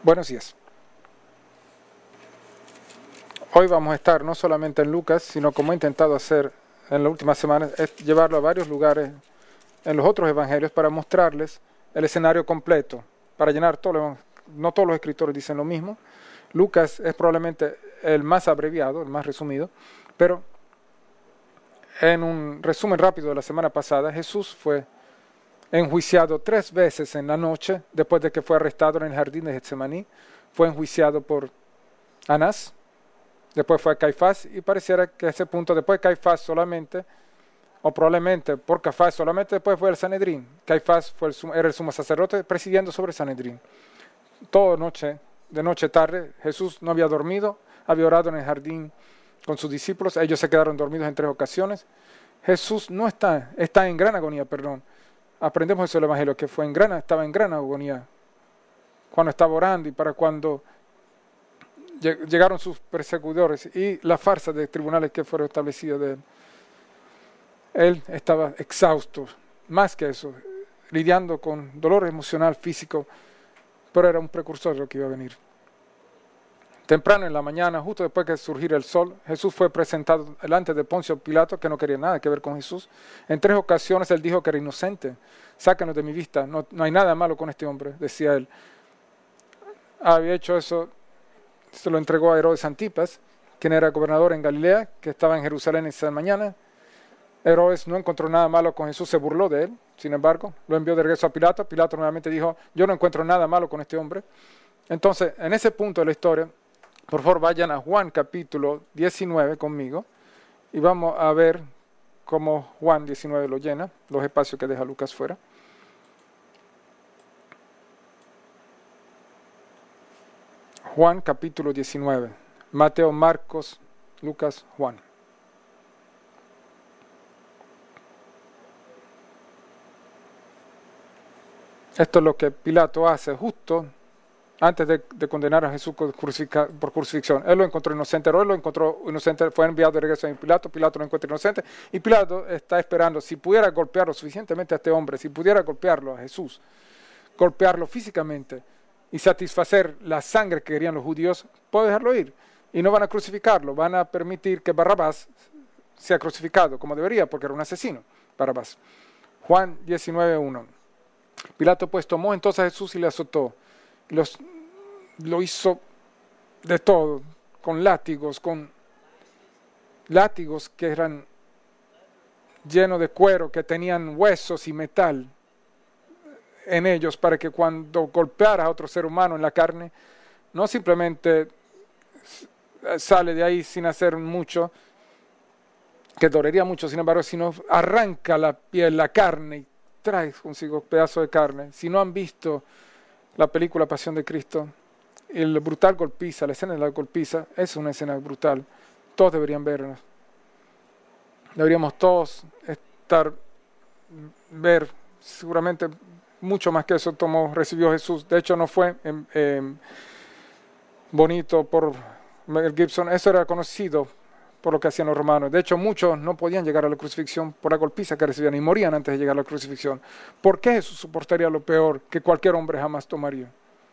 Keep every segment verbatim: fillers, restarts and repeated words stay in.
Buenos días. Hoy vamos a estar no solamente en Lucas, sino como he intentado hacer en las últimas semanas, es llevarlo a varios lugares en los otros evangelios para mostrarles el escenario completo, para llenar todo lo, no todos los escritores dicen lo mismo. Lucas es probablemente el más abreviado, el más resumido, pero en un resumen rápido de la semana pasada, Jesús fue enjuiciado tres veces en la noche, después de que fue arrestado en el jardín de Getsemaní. Fue enjuiciado por Anás, después fue a Caifás, y pareciera que a ese punto, después de Caifás solamente, o probablemente por Caifás solamente, después fue el Sanedrín. Caifás fue el, era el sumo sacerdote presidiendo sobre el Sanedrín. Toda noche, de noche tarde, Jesús no había dormido, había orado en el jardín con sus discípulos, ellos se quedaron dormidos en tres ocasiones. Jesús no está, está en gran agonía, perdón. Aprendemos eso del Evangelio, que fue en gran, estaba en gran agonía cuando estaba orando y para cuando llegaron sus persecutores y la farsa de tribunales que fueron establecidos de él. Él estaba exhausto, más que eso, lidiando con dolor emocional, físico, pero era un precursor de lo que iba a venir. Temprano en la mañana, justo después de surgir el sol, Jesús fue presentado delante de Poncio Pilato, que no quería nada que ver con Jesús. En tres ocasiones él dijo que era inocente. Sácanos de mi vista, no, no hay nada malo con este hombre, decía él. Había hecho eso, se lo entregó a Herodes Antipas, quien era gobernador en Galilea, que estaba en Jerusalén esa mañana. Herodes no encontró nada malo con Jesús, se burló de él, sin embargo, lo envió de regreso a Pilato. Pilato nuevamente dijo, yo no encuentro nada malo con este hombre. Entonces, en ese punto de la historia, por favor, vayan a Juan capítulo diecinueve conmigo y vamos a ver cómo Juan diecinueve lo llena, los espacios que deja Lucas fuera. Juan capítulo diecinueve, Mateo, Marcos, Lucas, Juan. Esto es lo que Pilato hace justo antes de, de condenar a Jesús por crucifixión. Él lo encontró inocente, él lo encontró inocente, fue enviado de regreso a Pilato, Pilato lo encuentra inocente, y Pilato está esperando, si pudiera golpearlo suficientemente a este hombre, si pudiera golpearlo a Jesús, golpearlo físicamente y satisfacer la sangre que querían los judíos, puede dejarlo ir. Y no van a crucificarlo, van a permitir que Barrabás sea crucificado, como debería, porque era un asesino, Barrabás. Juan diecinueve uno. Pilato pues tomó entonces a Jesús y le azotó. Los, lo hizo de todo, con látigos, con látigos que eran llenos de cuero, que tenían huesos y metal en ellos, para que cuando golpeara a otro ser humano en la carne, no simplemente sale de ahí sin hacer mucho, que dolería mucho, sin embargo, sino arranca la piel, la carne, y trae consigo pedazos de carne. Si no han visto la película Pasión de Cristo, el brutal golpiza, la escena de la golpiza, es una escena brutal. Todos deberían verla. Deberíamos todos estar, ver, seguramente mucho más que eso tomó, recibió Jesús. De hecho, no fue eh, eh, bonito por Mel Gibson, eso era conocido por lo que hacían los romanos. De hecho, muchos no podían llegar a la crucifixión por la golpiza que recibían y morían antes de llegar a la crucifixión. ¿Por qué Jesús soportaría lo peor que cualquier hombre jamás tomaría?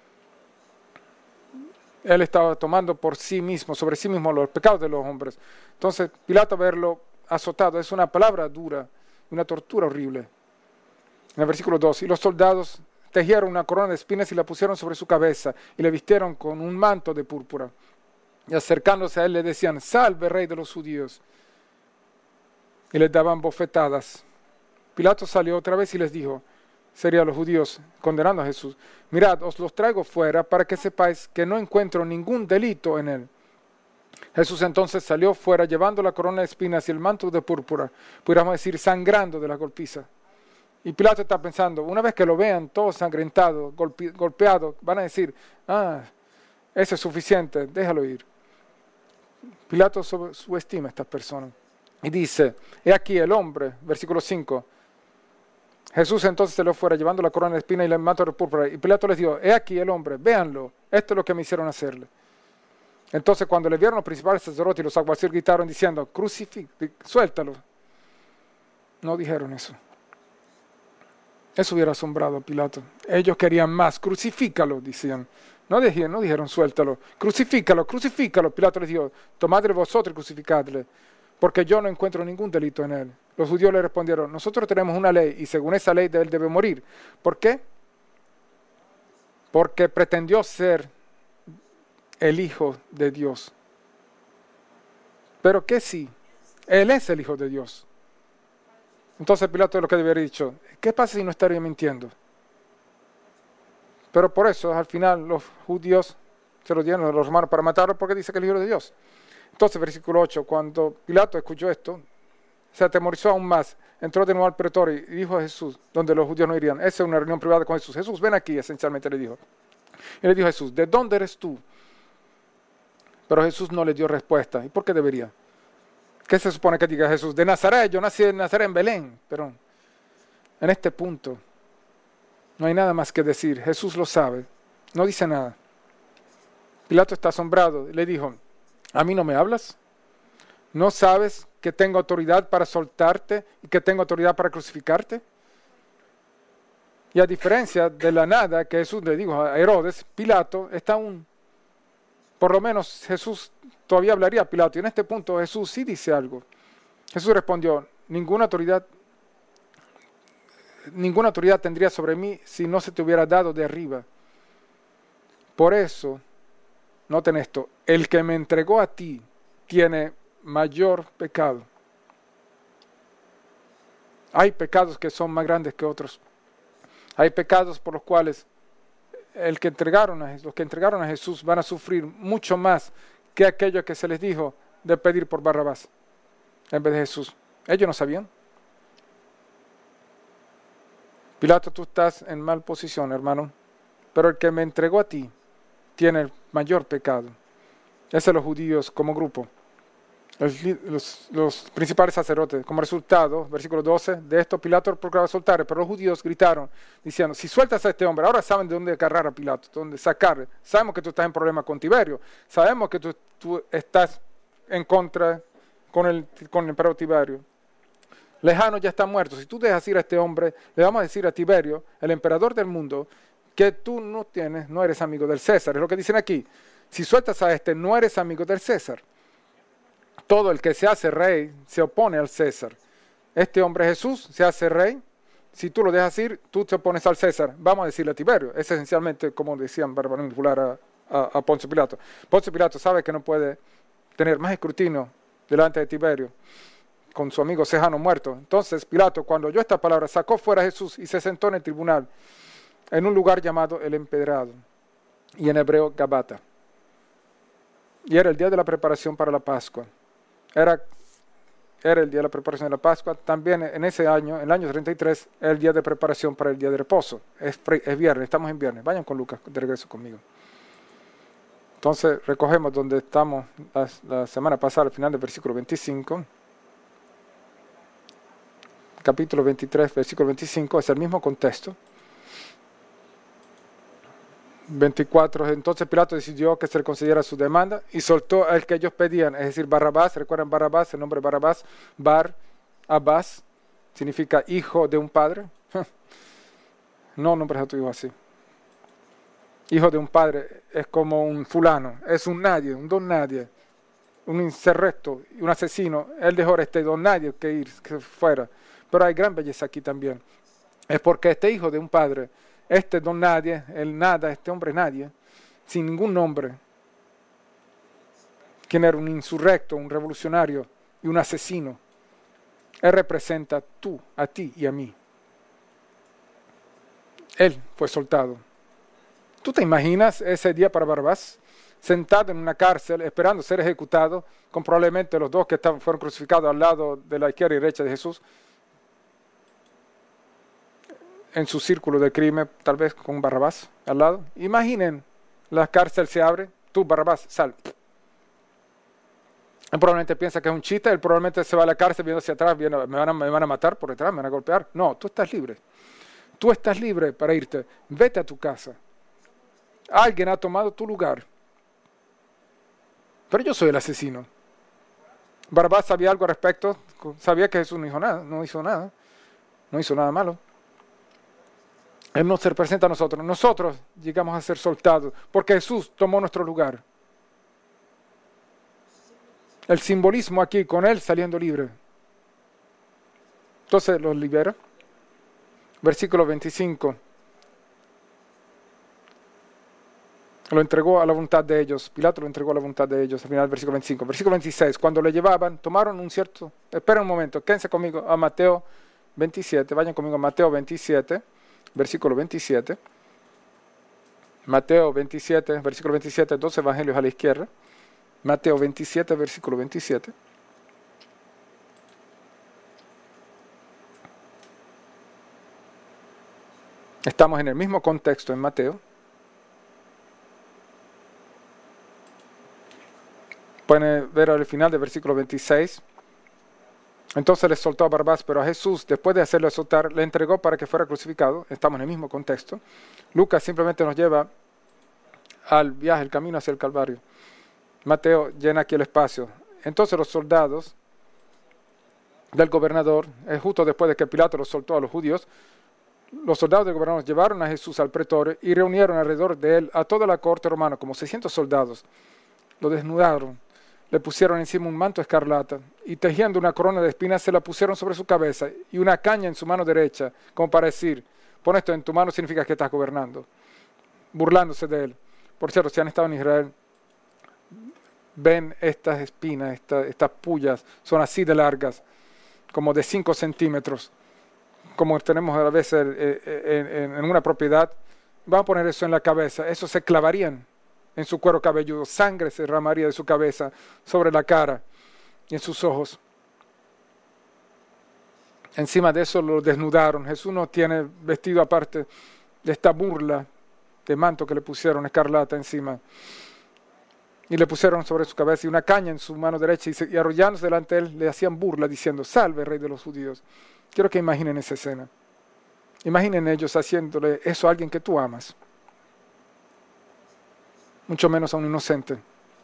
Él estaba tomando por sí mismo, sobre sí mismo, los pecados de los hombres. Entonces, Pilato verlo azotado es una palabra dura, una tortura horrible. En el versículo dos, y los soldados tejieron una corona de espinas y la pusieron sobre su cabeza y le vistieron con un manto de púrpura. Y acercándose a él le decían, salve rey de los judíos. Y les daban bofetadas. Pilato salió otra vez y les dijo, sería los judíos condenando a Jesús, mirad, os los traigo fuera para que sepáis que no encuentro ningún delito en él. Jesús entonces salió fuera llevando la corona de espinas y el manto de púrpura, pudiéramos decir sangrando de la golpiza. Y Pilato está pensando, una vez que lo vean todo sangrentado, golpe, golpeado, van a decir, ah, eso es suficiente, déjalo ir. Pilato subestima a estas personas y dice, he aquí el hombre, versículo cinco, Jesús entonces se lo fuera llevando la corona de espinas y el manto de púrpura, y Pilato les dijo, he aquí el hombre, véanlo, esto es lo que me hicieron hacerle. Entonces cuando le vieron los principales sacerdotes y los alguaciles gritaron diciendo, crucifícalo, suéltalo. No dijeron eso. Eso hubiera asombrado a Pilato. Ellos querían más, crucifícalo, decían. No dijeron, no dijeron suéltalo, crucifícalo, crucifícalo. Pilato les dijo, tomadle vosotros y crucificadle, porque yo no encuentro ningún delito en él. Los judíos le respondieron, nosotros tenemos una ley y según esa ley él debe morir. ¿Por qué? Porque pretendió ser el Hijo de Dios. Pero que sí, Él es el Hijo de Dios. Entonces Pilato es lo que debería haber dicho, ¿qué pasa si no estaría mintiendo? Pero por eso al final los judíos se lo dieron a los romanos para matarlo porque dice que es el Hijo de Dios. Entonces versículo ocho, cuando Pilato escuchó esto, se atemorizó aún más, entró de nuevo al pretorio y dijo a Jesús, donde los judíos no irían, esa es una reunión privada con Jesús. Jesús, ven aquí, esencialmente le dijo. Y le dijo a Jesús, ¿de dónde eres tú? Pero Jesús no le dio respuesta. ¿Y por qué debería? ¿Qué se supone que diga Jesús? De Nazaret, yo nací en Nazaret, en Belén. Pero en este punto no hay nada más que decir. Jesús lo sabe. No dice nada. Pilato está asombrado. Le dijo, ¿a mí no me hablas? ¿No sabes que tengo autoridad para soltarte y que tengo autoridad para crucificarte? Y a diferencia de la nada que Jesús le dijo a Herodes, Pilato está aún, por lo menos Jesús todavía hablaría a Pilato. Y en este punto Jesús sí dice algo. Jesús respondió, ninguna autoridad, ninguna autoridad tendría sobre mí si no se te hubiera dado de arriba. Por eso, noten esto, el que me entregó a ti tiene mayor pecado. Hay pecados que son más grandes que otros. Hay pecados por los cuales el que entregaron a, los que entregaron a Jesús van a sufrir mucho más que aquello que se les dijo de pedir por Barrabás en vez de Jesús. Ellos no sabían. Pilato, tú estás en mal posición, hermano, pero el que me entregó a ti tiene el mayor pecado. Ese es los judíos como grupo. Los, los, los principales sacerdotes, como resultado, versículo doce, de esto Pilato procuraba soltar, pero los judíos gritaron, diciendo, si sueltas a este hombre, ahora saben de dónde agarrar a Pilato, de dónde sacar, sabemos que tú estás en problema con Tiberio, sabemos que tú, tú estás en contra con el, con el emperador Tiberio. Lejano ya está muerto, si tú dejas ir a este hombre, le vamos a decir a Tiberio, el emperador del mundo, que tú no tienes, no eres amigo del César, es lo que dicen aquí, si sueltas a este, no eres amigo del César. Todo el que se hace rey se opone al César. Este hombre Jesús se hace rey. Si tú lo dejas ir, tú te opones al César. Vamos a decirle a Tiberio. Es esencialmente como decían para manipular a, a, a Poncio Pilato. Poncio Pilato sabe que no puede tener más escrutinio delante de Tiberio con su amigo Sejano muerto. Entonces Pilato, cuando oyó esta palabra, sacó fuera a Jesús y se sentó en el tribunal, en un lugar llamado el Empedrado, y en hebreo Gabata. Y era el día de la preparación para la Pascua. Era, era el día de la preparación de la Pascua. También en ese año, en el año treinta y tres, era el día de preparación para el día de reposo. Es, es viernes, estamos en viernes. Vayan con Lucas de regreso conmigo. Entonces recogemos donde estamos la, la semana pasada, al final del versículo veinticinco. Capítulo veintitrés, versículo veinticinco, es el mismo contexto. veinticuatro, entonces Pilato decidió que se le concediera su demanda y soltó al que ellos pedían, es decir, Barrabás. ¿Recuerdan Barrabás? El nombre Barrabás, Bar, Abbas, significa hijo de un padre. No nombres a tu hijo así. Hijo de un padre es como un fulano, es un nadie, un don nadie, un insurrecto, un asesino. Él dejó a este don nadie que ir, que fuera. Pero hay gran belleza aquí también. Es porque este hijo de un padre, este don nadie, el nada, este hombre nadie, sin ningún nombre, quien era un insurrecto, un revolucionario y un asesino, él representa tú, a ti y a mí. Él fue soltado. ¿Tú te imaginas ese día para Barrabás? Sentado en una cárcel, esperando ser ejecutado, con probablemente los dos que estaban, fueron crucificados al lado de la izquierda y derecha de Jesús, en su círculo de crimen, tal vez con Barrabás al lado. Imaginen, la cárcel se abre, tú Barrabás, sal. Él probablemente piensa que es un chiste, él probablemente se va a la cárcel viendo hacia atrás, viendo, me, van a, me van a matar por detrás, me van a golpear. No, tú estás libre. Tú estás libre para irte. Vete a tu casa. Alguien ha tomado tu lugar. Pero yo soy el asesino. Barrabás sabía algo al respecto, sabía que Jesús no hizo nada, no hizo nada, no hizo nada malo. Él nos representa a nosotros. Nosotros llegamos a ser soltados porque Jesús tomó nuestro lugar. El simbolismo aquí con Él saliendo libre. Entonces los libera. Versículo veinticinco. Lo entregó a la voluntad de ellos. Pilato lo entregó a la voluntad de ellos. Al final del versículo veinticinco. Versículo veintiséis. Cuando le llevaban, tomaron un cierto... Esperen un momento, quédense conmigo a Mateo veintisiete. Vayan conmigo a Mateo veintisiete. Versículo veintisiete. Mateo veintisiete, versículo veintisiete. Dos evangelios a la izquierda. Mateo veintisiete, versículo veintisiete. Estamos en el mismo contexto en Mateo. Pueden ver al final del versículo veintiséis. Entonces le soltó a Barrabás, pero a Jesús, después de hacerlo soltar, le entregó para que fuera crucificado. Estamos en el mismo contexto. Lucas simplemente nos lleva al viaje, el camino hacia el Calvario. Mateo llena aquí el espacio. Entonces los soldados del gobernador, es justo después de que Pilato los soltó a los judíos, los soldados del gobernador llevaron a Jesús al pretorio y reunieron alrededor de él a toda la corte romana, como seiscientos soldados. Lo desnudaron, le pusieron encima un manto escarlata y tejiendo una corona de espinas se la pusieron sobre su cabeza y una caña en su mano derecha, como para decir, pon esto en tu mano significa que estás gobernando, burlándose de él. Por cierto, si han estado en Israel, ven estas espinas, esta, estas pullas, son así de largas, como de cinco centímetros, como tenemos a veces en, en, en una propiedad. Vamos a poner eso en la cabeza, eso se clavarían en su cuero cabelludo, sangre se derramaría de su cabeza sobre la cara y en sus ojos. Encima de eso lo desnudaron. Jesús no tiene vestido aparte de esta burla de manto que le pusieron escarlata encima. Y le pusieron sobre su cabeza y una caña en su mano derecha y, se, y arrollándose delante de él le hacían burla diciendo, salve rey de los judíos. Quiero que imaginen esa escena. Imaginen ellos haciéndole eso a alguien que tú amas. Mucho menos a un inocente.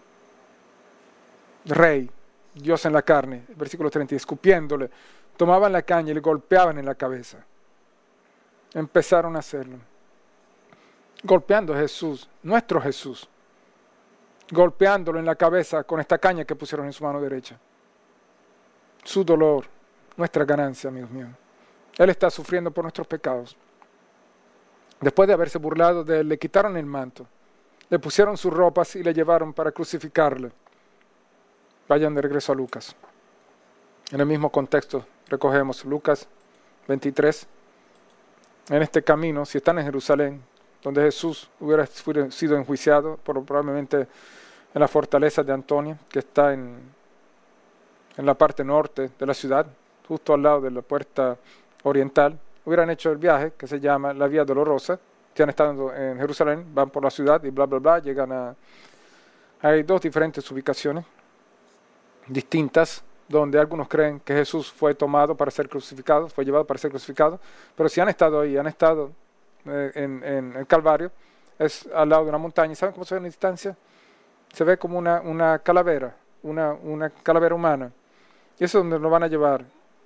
Rey, Dios en la carne, versículo treinta, escupiéndole, tomaban la caña y le golpeaban en la cabeza. Empezaron a hacerlo. Golpeando a Jesús, nuestro Jesús. Golpeándolo en la cabeza con esta caña que pusieron en su mano derecha. Su dolor, nuestra ganancia, amigos míos. Él está sufriendo por nuestros pecados. Después de haberse burlado de él, le quitaron el manto. Le pusieron sus ropas y le llevaron para crucificarle. Vayan de regreso a Lucas. En el mismo contexto recogemos Lucas veintitrés. En este camino, si están en Jerusalén, donde Jesús hubiera sido enjuiciado, por, probablemente en la fortaleza de Antonia, que está en, en la parte norte de la ciudad, justo al lado de la puerta oriental, hubieran hecho el viaje que se llama la Vía Dolorosa. Si han estado en Jerusalén, van por la ciudad y bla, bla, bla, llegan a... Hay dos diferentes ubicaciones distintas, donde algunos creen que Jesús fue tomado para ser crucificado, fue llevado para ser crucificado, pero si han estado ahí, han estado eh, en, en el Calvario, es al lado de una montaña, ¿saben cómo se ve en la distancia? Se ve como una, una calavera, una, una calavera humana, y eso es donde lo van a llevar.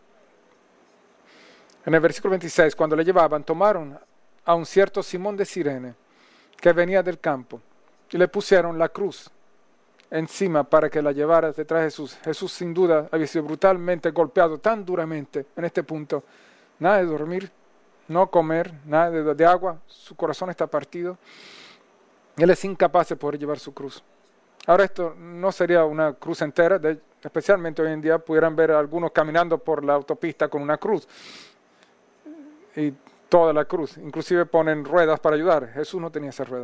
En el versículo veintiséis, cuando le llevaban, tomaron a un cierto Simón de Cirene, que venía del campo, y le pusieron la cruz encima para que la llevara detrás de Jesús. Jesús sin duda había sido brutalmente golpeado, tan duramente en este punto. Nada de dormir, no comer, nada de, de agua, su corazón está partido. Él es incapaz de poder llevar su cruz. Ahora esto no sería una cruz entera, de, especialmente hoy en día pudieran ver a algunos caminando por la autopista con una cruz. Y toda la cruz, inclusive ponen ruedas para ayudar. Jesús no tenía esa rueda.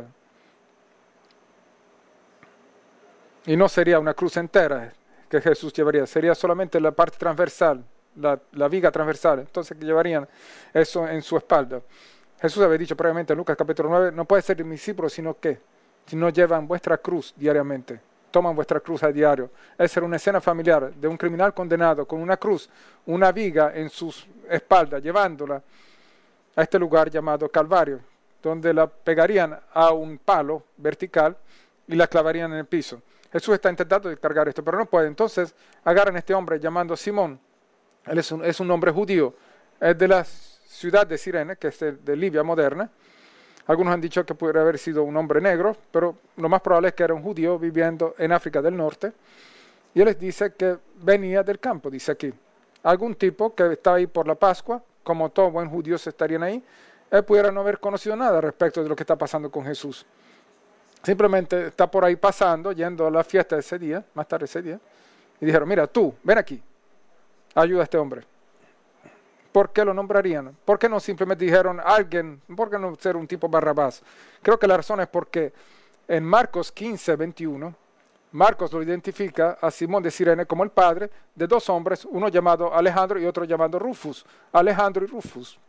Y no sería una cruz entera que Jesús llevaría, sería solamente la parte transversal, la, la viga transversal. Entonces que llevarían eso en su espalda. Jesús había dicho previamente en Lucas capítulo nueve, no puede ser mis discípulos, sino que si no llevan vuestra cruz diariamente, toman vuestra cruz a diario. Esa era una escena familiar de un criminal condenado con una cruz, una viga en su espalda, llevándola a este lugar llamado Calvario, donde la pegarían a un palo vertical y la clavarían en el piso. Jesús está intentando descargar esto, pero no puede. Entonces agarran a este hombre llamando Simón. Él es un, es un hombre judío, es de la ciudad de Cirene, que es de, de Libia moderna. Algunos han dicho que pudiera haber sido un hombre negro, pero lo más probable es que era un judío viviendo en África del Norte. Y él les dice que venía del campo, dice aquí. Algún tipo que estaba ahí por la Pascua, como todos buen judíos estarían ahí, él pudiera no haber conocido nada respecto de lo que está pasando con Jesús. Simplemente está por ahí pasando, yendo a la fiesta de ese día, más tarde ese día, y dijeron, mira, tú, ven aquí, ayuda a este hombre. ¿Por qué lo nombrarían? ¿Por qué no simplemente dijeron alguien? ¿Por qué no ser un tipo Barrabás? Creo que la razón es porque en Marcos quince, veintiuno, Marcos lo identifica a Simón de Cirene como el padre de dos hombres, uno llamado Alejandro y otro llamado Rufus. Alejandro y Rufus.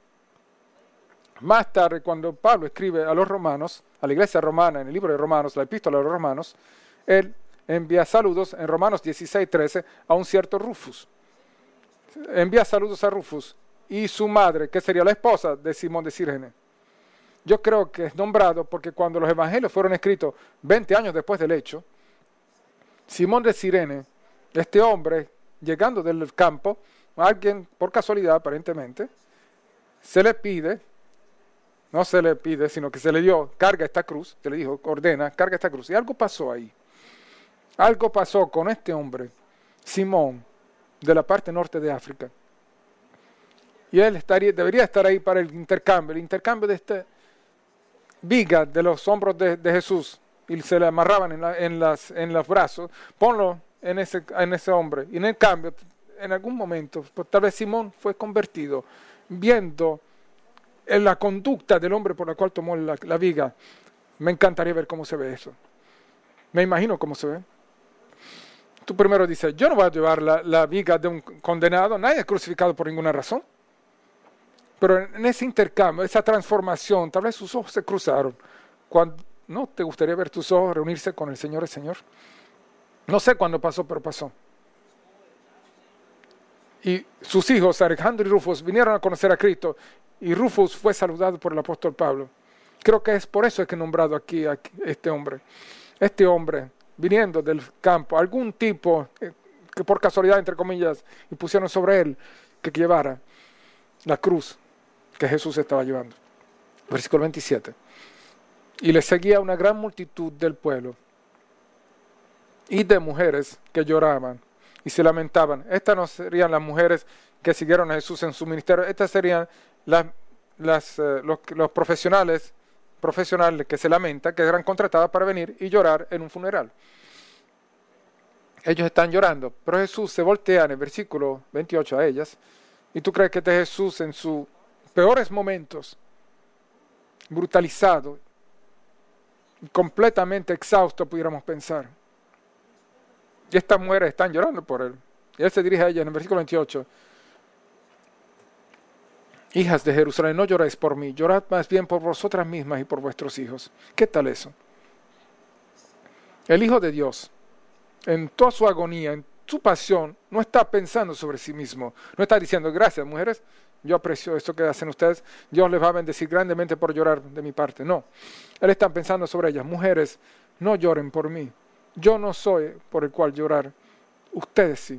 Más tarde, cuando Pablo escribe a los romanos, a la iglesia romana, en el libro de Romanos, la epístola de los romanos, él envía saludos en Romanos dieciséis, trece a un cierto Rufus. Envía saludos a Rufus y su madre, que sería la esposa de Simón de Cirene. Yo creo que es nombrado porque cuando los evangelios fueron escritos veinte años después del hecho, Simón de Cirene, este hombre, llegando del campo, alguien por casualidad aparentemente, se le pide, no se le pide, sino que se le dio, carga esta cruz, se le dijo, ordena, carga esta cruz. Y algo pasó ahí. Algo pasó con este hombre, Simón, de la parte norte de África. Y él estaría, debería estar ahí para el intercambio, el intercambio de esta viga de los hombros de, de Jesús, y se le amarraban en, la, en, las, en los brazos, ponlo en ese, en ese hombre. Y en el cambio, en algún momento, pues, tal vez Simón fue convertido, viendo en la conducta del hombre por la cual tomó la, la viga. Me encantaría ver cómo se ve eso. Me imagino cómo se ve. Tú primero dices, yo no voy a llevar la, la viga de un condenado, nadie es crucificado por ninguna razón. Pero en ese intercambio, esa transformación, tal vez sus ojos se cruzaron. Cuando, ¿no te gustaría ver tus ojos reunirse con el Señor, el Señor? No sé cuándo pasó, pero pasó. Y sus hijos, Alejandro y Rufus, vinieron a conocer a Cristo, y Rufus fue saludado por el apóstol Pablo. Creo que es por eso que he nombrado aquí a este hombre. Este hombre, viniendo del campo, algún tipo eh, que por casualidad, entre comillas, y pusieron sobre él que llevara la cruz que Jesús estaba llevando. Versículo veintisiete. Y le seguía una gran multitud del pueblo y de mujeres que lloraban y se lamentaban. Estas no serían las mujeres que siguieron a Jesús en su ministerio, estas serían las, las, eh, los, los profesionales, profesionales que se lamentan, que eran contratadas para venir y llorar en un funeral. Ellos están llorando, pero Jesús se voltea en el versículo veintiocho a ellas, y tú crees que este Jesús en sus peores momentos, brutalizado, completamente exhausto, pudiéramos pensar. Y estas mujeres están llorando por él. Y él se dirige a ellas en el versículo veintiocho. Hijas de Jerusalén, no lloréis por mí, llorad más bien por vosotras mismas y por vuestros hijos. ¿Qué tal eso? El Hijo de Dios, en toda su agonía, en su pasión, no está pensando sobre sí mismo. No está diciendo, gracias mujeres, yo aprecio esto que hacen ustedes, Dios les va a bendecir grandemente por llorar de mi parte. No, Él está pensando sobre ellas. Mujeres, no lloren por mí. Yo no soy por el cual llorar. Ustedes sí.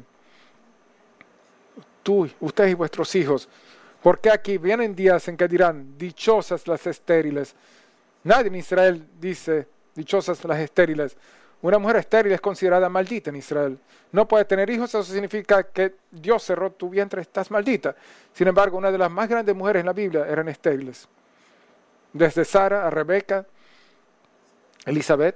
Tú, ustedes y vuestros hijos. Porque aquí vienen días en que dirán, dichosas las estériles. Nadie en Israel dice, dichosas las estériles. Una mujer estéril es considerada maldita en Israel. No puede tener hijos, eso significa que Dios cerró tu vientre, estás maldita. Sin embargo, una de las más grandes mujeres en la Biblia eran estériles. Desde Sara a Rebeca, Elizabeth.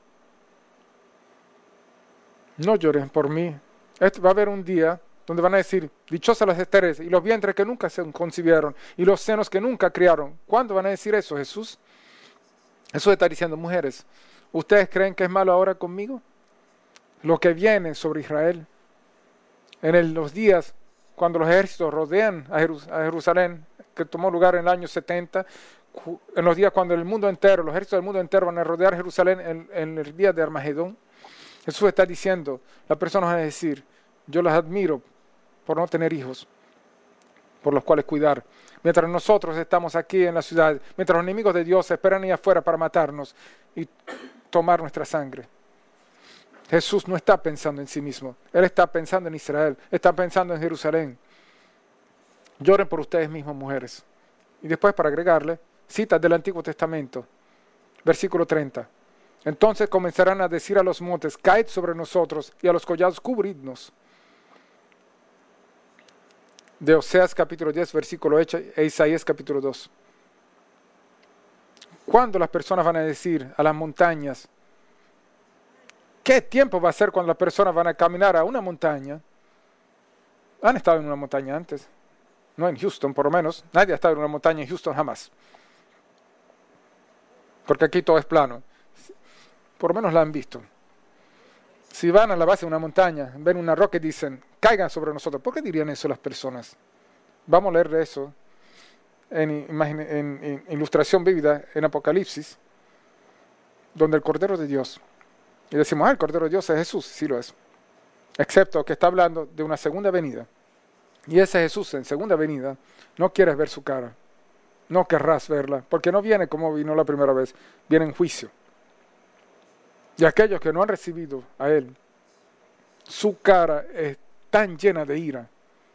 No lloren por mí. Este va a haber un día donde van a decir, dichosas las estériles, y los vientres que nunca se concibieron, y los senos que nunca criaron. ¿Cuándo van a decir eso, Jesús? Jesús está diciendo, mujeres, ¿ustedes creen que es malo ahora conmigo? Lo que viene sobre Israel, en el, los días cuando los ejércitos rodean a, Jerus, a Jerusalén, que tomó lugar en el año setenta, en los días cuando el mundo entero, los ejércitos del mundo entero van a rodear Jerusalén en, en el día de Armagedón, Jesús está diciendo, las personas van a decir, yo las admiro por no tener hijos, por los cuales cuidar. Mientras nosotros estamos aquí en la ciudad, mientras los enemigos de Dios esperan ahí afuera para matarnos y tomar nuestra sangre. Jesús no está pensando en sí mismo, Él está pensando en Israel, está pensando en Jerusalén. Lloren por ustedes mismos, mujeres. Y después, para agregarle, citas del Antiguo Testamento, versículo treinta. Entonces comenzarán a decir a los montes, caed sobre nosotros, y a los collados, cubridnos. De Oseas capítulo diez, versículo ocho, e Isaías capítulo dos. ¿Cuándo las personas van a decir a las montañas? ¿Qué tiempo va a ser cuando las personas van a caminar a una montaña? ¿Han estado en una montaña antes? No en Houston, por lo menos. Nadie ha estado en una montaña en Houston jamás. Porque aquí todo es plano. Por lo menos la han visto. Si van a la base de una montaña, ven una roca y dicen, caigan sobre nosotros. ¿Por qué dirían eso las personas? Vamos a leer de eso en, en, en ilustración vívida en Apocalipsis, donde el Cordero de Dios, y decimos, ah, el Cordero de Dios es Jesús, sí lo es, excepto que está hablando de una segunda venida, y ese Jesús en segunda venida, no quieres ver su cara, no querrás verla, porque no viene como vino la primera vez, viene en juicio, y aquellos que no han recibido a Él, su cara es tan llena de ira,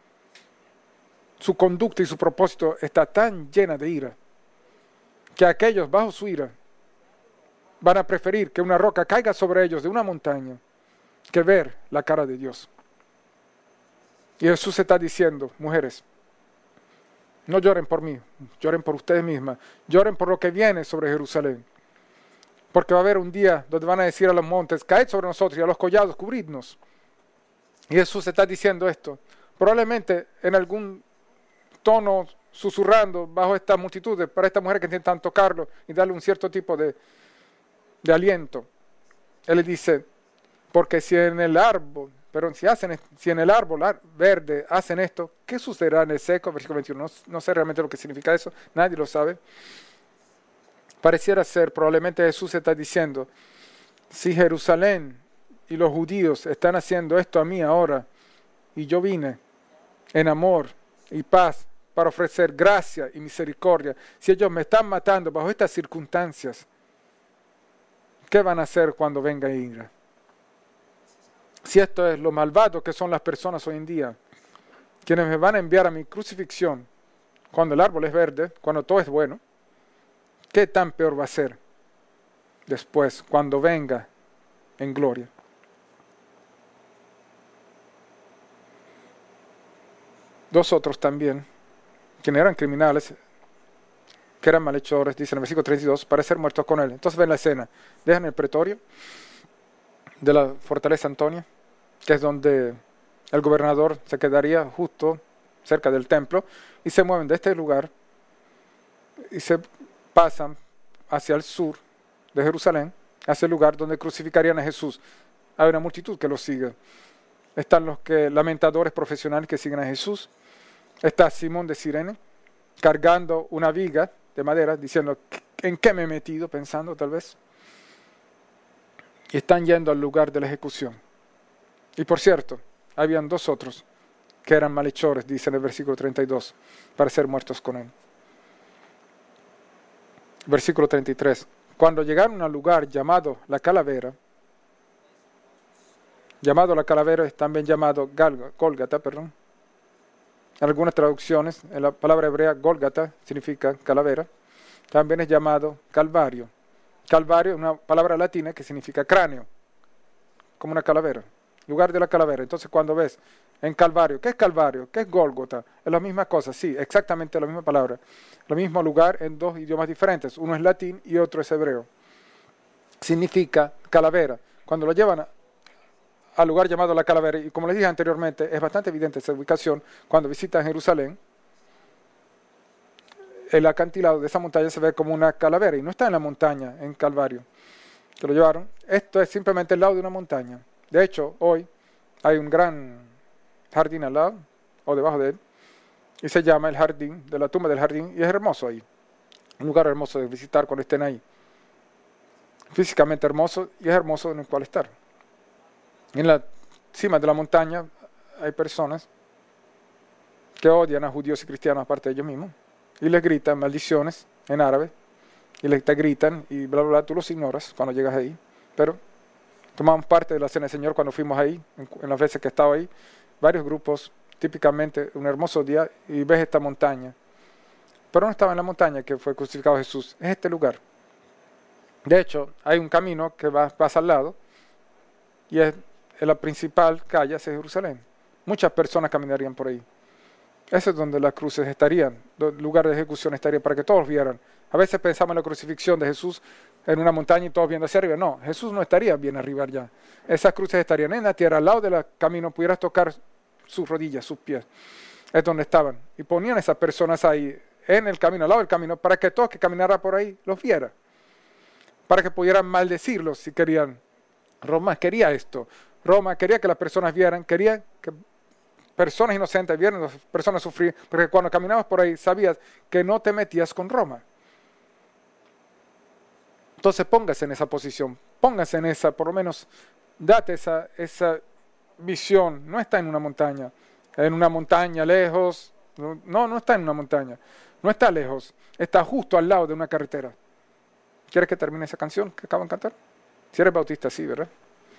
su conducta y su propósito está tan llena de ira, que aquellos bajo su ira van a preferir que una roca caiga sobre ellos de una montaña que ver la cara de Dios. Y Jesús está diciendo, mujeres, no lloren por mí, lloren por ustedes mismas, lloren por lo que viene sobre Jerusalén. Porque va a haber un día donde van a decir a los montes, caed sobre nosotros, y a los collados, cubridnos. Y Jesús está diciendo esto, probablemente en algún tono susurrando bajo esta multitud, para estas mujeres que intentan tocarlo y darle un cierto tipo de, de aliento. Él le dice, porque si en el árbol, pero si, hacen, si en el árbol verde hacen esto, ¿qué sucederá en el seco? Versículo veintiuno, no, no sé realmente lo que significa eso, nadie lo sabe. Pareciera ser, probablemente Jesús está diciendo, si Jerusalén y los judíos están haciendo esto a mí ahora, y yo vine en amor y paz para ofrecer gracia y misericordia, si ellos me están matando bajo estas circunstancias, ¿qué van a hacer cuando venga ira? Si esto es lo malvado que son las personas hoy en día, quienes me van a enviar a mi crucifixión, cuando el árbol es verde, cuando todo es bueno, ¿qué tan peor va a ser después, cuando venga en gloria? Dos otros también, quienes eran criminales, que eran malhechores, dice en el versículo treinta y dos, para ser muertos con él. Entonces ven la escena, dejan el pretorio de la fortaleza Antonia, que es donde el gobernador se quedaría justo cerca del templo, y se mueven de este lugar y se pasan hacia el sur de Jerusalén, hacia el lugar donde crucificarían a Jesús. Hay una multitud que lo sigue. Están los que, lamentadores profesionales que siguen a Jesús. Está Simón de Cirene, cargando una viga de madera, diciendo, ¿en qué me he metido? Pensando tal vez. Y están yendo al lugar de la ejecución. Y por cierto, habían dos otros que eran malhechores, dice en el versículo treinta y dos, para ser muertos con él. Versículo treinta y tres. Cuando llegaron al lugar llamado la calavera, llamado la calavera es también llamado Gólgata, perdón. En algunas traducciones, en la palabra hebrea Gólgata significa calavera, también es llamado Calvario. Calvario es una palabra latina que significa cráneo, como una calavera, lugar de la calavera. Entonces cuando ves en Calvario, ¿qué es Calvario? ¿Qué es Gólgota? Es la misma cosa, sí, exactamente la misma palabra. El mismo lugar en dos idiomas diferentes, uno es latín y otro es hebreo. Significa calavera. Cuando lo llevan a, al lugar llamado la calavera, y como les dije anteriormente, es bastante evidente esa ubicación, cuando visitan Jerusalén, el acantilado de esa montaña se ve como una calavera, y no está en la montaña, en Calvario, que lo llevaron. Esto es simplemente el lado de una montaña. De hecho, hoy hay un gran jardín al lado, o debajo de él, y se llama el jardín, de la tumba del jardín, y es hermoso ahí. Un lugar hermoso de visitar cuando estén ahí. Físicamente hermoso, y es hermoso en el cual estar. En la cima de la montaña hay personas que odian a judíos y cristianos aparte de ellos mismos, y les gritan maldiciones en árabe, y les te gritan, y bla, bla, bla, tú los ignoras cuando llegas ahí, pero tomamos parte de la cena del Señor cuando fuimos ahí, en, en las veces que he estado ahí, varios grupos típicamente un hermoso día, y ves esta montaña. Pero no estaba en la montaña que fue crucificado Jesús, es este lugar. De hecho, hay un camino que va, pasa al lado, y es, es la principal calle hacia Jerusalén. Muchas personas caminarían por ahí. Ese es donde las cruces estarían, el lugar de ejecución estaría para que todos vieran. A veces pensamos en la crucifixión de Jesús en una montaña y todos viendo hacia arriba. No, Jesús no estaría bien arriba allá. Esas cruces estarían en la tierra, al lado del camino, pudieras tocar sus rodillas, sus pies. Es donde estaban. Y ponían esas personas ahí, en el camino, al lado del camino, para que todos que caminaran por ahí los vieran. Para que pudieran maldecirlos si querían. Roma quería esto. Roma quería que las personas vieran, quería que personas inocentes vieran, las personas sufrir, porque cuando caminabas por ahí sabías que no te metías con Roma. Entonces póngase en esa posición, póngase en esa, por lo menos date esa, esa visión. No está en una montaña, en una montaña lejos, no, no está en una montaña, no está lejos, está justo al lado de una carretera. ¿Quieres que termine esa canción que acaban de cantar? Si eres bautista, sí, ¿verdad?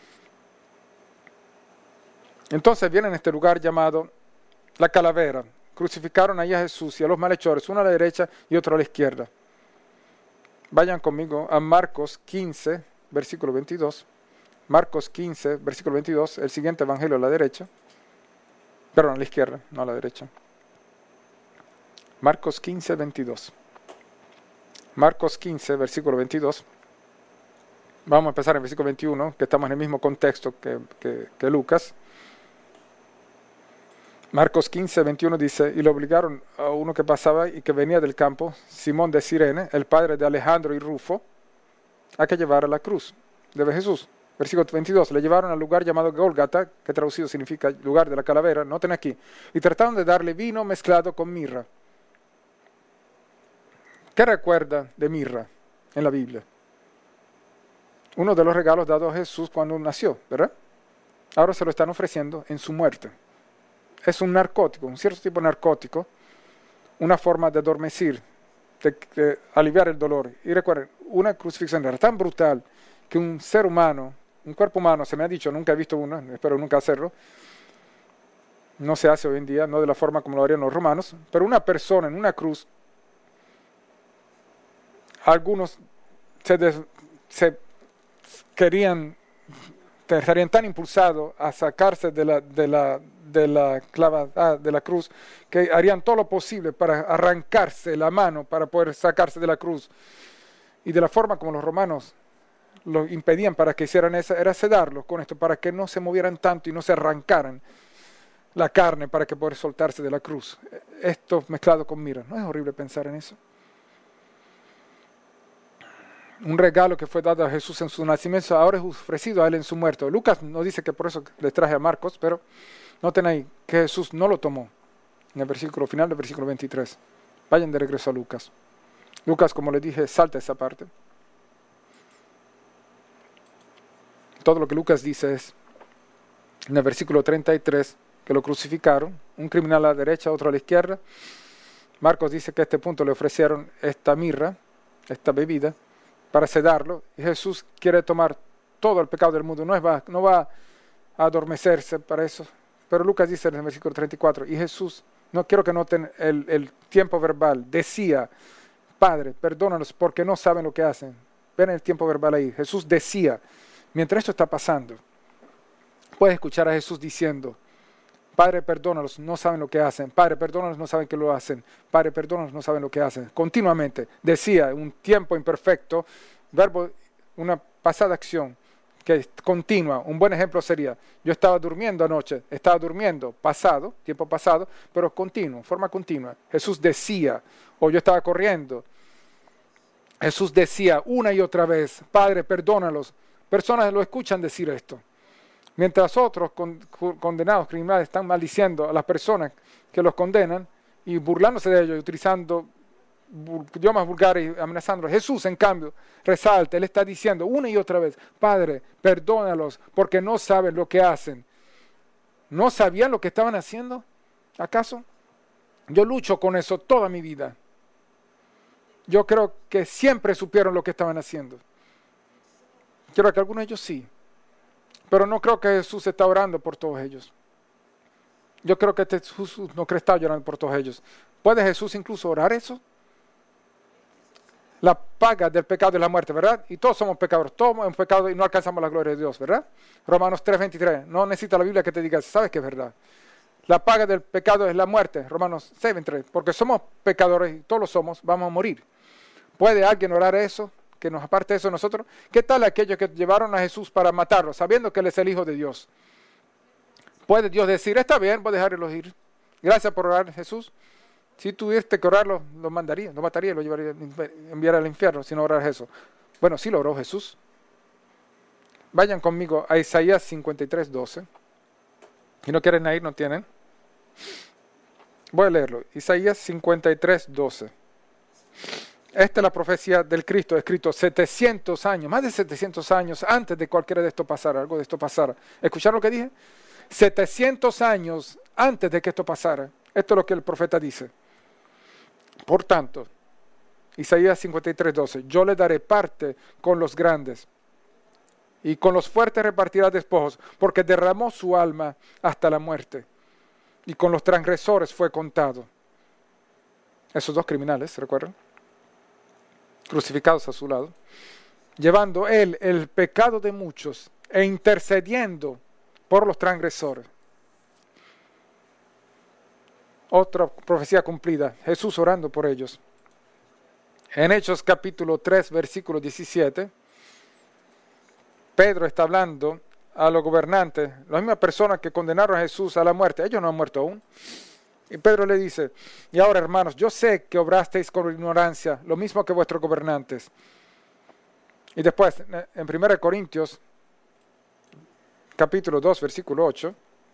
Entonces vienen a este lugar llamado La Calavera. Crucificaron ahí a Jesús y a los malhechores, uno a la derecha y otro a la izquierda. Vayan conmigo a Marcos quince, versículo veintidós. Marcos quince, versículo veintidós, el siguiente evangelio a la derecha. Perdón, a la izquierda, no a la derecha. Marcos quince, veintidós. Marcos quince, versículo veintidós. Vamos a empezar en el versículo veintiuno, que estamos en el mismo contexto que, que, que Lucas. Marcos quince, veintiuno dice, y le obligaron a uno que pasaba y que venía del campo, Simón de Cirene, el padre de Alejandro y Rufo, a que llevara la cruz de Jesús. Versículo veintidós, le llevaron al lugar llamado Gólgata, que traducido significa lugar de la calavera, noten aquí, y trataron de darle vino mezclado con mirra. ¿Qué recuerda de mirra en la Biblia? Uno de los regalos dados a Jesús cuando nació, ¿verdad? Ahora se lo están ofreciendo en su muerte. Es un narcótico, un cierto tipo de narcótico, una forma de adormecer, de, de aliviar el dolor. Y recuerden, una crucifixión era tan brutal que un ser humano, un cuerpo humano, se me ha dicho, nunca he visto uno, espero nunca hacerlo, no se hace hoy en día, no de la forma como lo harían los romanos, pero una persona en una cruz, algunos se, des, se querían, estarían tan impulsados a sacarse de la, de la, de la clavada de la cruz, que harían todo lo posible para arrancarse la mano, para poder sacarse de la cruz. Y de la forma como los romanos lo impedían para que hicieran eso, era sedarlos con esto, para que no se movieran tanto y no se arrancaran la carne, para que poder soltarse de la cruz. Esto mezclado con mirra, ¿no es horrible pensar en eso? Un regalo que fue dado a Jesús en su nacimiento, ahora es ofrecido a él en su muerte. Lucas no dice que por eso les traje a Marcos, pero noten ahí que Jesús no lo tomó. En el versículo final del versículo veintitrés. Vayan de regreso a Lucas. Lucas, como les dije, salta esa parte. Todo lo que Lucas dice es, en el versículo treinta y tres, que lo crucificaron, un criminal a la derecha, otro a la izquierda. Marcos dice que a este punto le ofrecieron esta mirra, esta bebida, para sedarlo, y Jesús quiere tomar todo el pecado del mundo, no, es, va, no va a adormecerse para eso, pero Lucas dice en el versículo treinta y cuatro, y Jesús, no quiero que noten el, el tiempo verbal, decía, Padre, perdónalos porque no saben lo que hacen. Ven el tiempo verbal ahí, Jesús decía, mientras esto está pasando, puedes escuchar a Jesús diciendo, Padre, perdónalos, no saben lo que hacen. Padre, perdónalos, no saben que lo hacen. Padre, perdónalos, no saben lo que hacen. Continuamente decía un tiempo imperfecto, verbo, una pasada acción que es continua. Un buen ejemplo sería, yo estaba durmiendo anoche, estaba durmiendo, pasado, tiempo pasado, pero continuo, forma continua. Jesús decía, o yo estaba corriendo. Jesús decía una y otra vez, Padre, perdónalos. Personas lo escuchan decir esto. Mientras otros condenados criminales están maldiciendo a las personas que los condenan y burlándose de ellos y utilizando idiomas vulgares y amenazándolos. Jesús, en cambio, resalta, él está diciendo una y otra vez, Padre, perdónalos porque no saben lo que hacen. ¿No sabían lo que estaban haciendo? ¿Acaso? Yo lucho con eso toda mi vida. Yo creo que siempre supieron lo que estaban haciendo. Quiero que algunos de ellos sí. Pero no creo que Jesús está orando por todos ellos. Yo creo que este Jesús no cree estar llorando por todos ellos. ¿Puede Jesús incluso orar eso? La paga del pecado es la muerte, ¿verdad? Y todos somos pecadores, todos hemos pecado y no alcanzamos la gloria de Dios, ¿verdad? Romanos tres veintitrés, no necesita la Biblia que te diga, sabes que es verdad. La paga del pecado es la muerte, Romanos seis veintitrés, porque somos pecadores y todos lo somos, vamos a morir. ¿Puede alguien orar eso? Que nos aparte de eso nosotros. ¿Qué tal aquellos que llevaron a Jesús para matarlo, sabiendo que Él es el Hijo de Dios? ¿Puede Dios decir, está bien, voy a dejarlos ir? Gracias por orar, Jesús. Si tuviste que orarlo, lo mandaría, lo mataría, lo llevaría, enviaría al infierno, si no orar eso. Bueno, sí lo oró Jesús. Vayan conmigo a Isaías cincuenta y tres, doce. Si no quieren ir, no tienen. Voy a leerlo. Isaías cincuenta y tres, doce. Esta es la profecía del Cristo, escrito setecientos años, más de setecientos años antes de cualquiera de esto pasara, algo de esto pasara. ¿Escucharon lo que dije? setecientos años antes de que esto pasara. Esto es lo que el profeta dice. Por tanto, Isaías cincuenta y tres, doce, yo le daré parte con los grandes y con los fuertes repartirá despojos, porque derramó su alma hasta la muerte y con los transgresores fue contado. Esos dos criminales, ¿se recuerdan? Crucificados a su lado, llevando él el pecado de muchos e intercediendo por los transgresores. Otra profecía cumplida, Jesús orando por ellos. En Hechos capítulo tres, versículo diecisiete, Pedro está hablando a los gobernantes, las mismas personas que condenaron a Jesús a la muerte, ellos no han muerto aún. Y Pedro le dice, y ahora hermanos, yo sé que obrasteis con ignorancia, lo mismo que vuestros gobernantes. Y después, en primera de Corintios, capítulo dos, versículo ocho,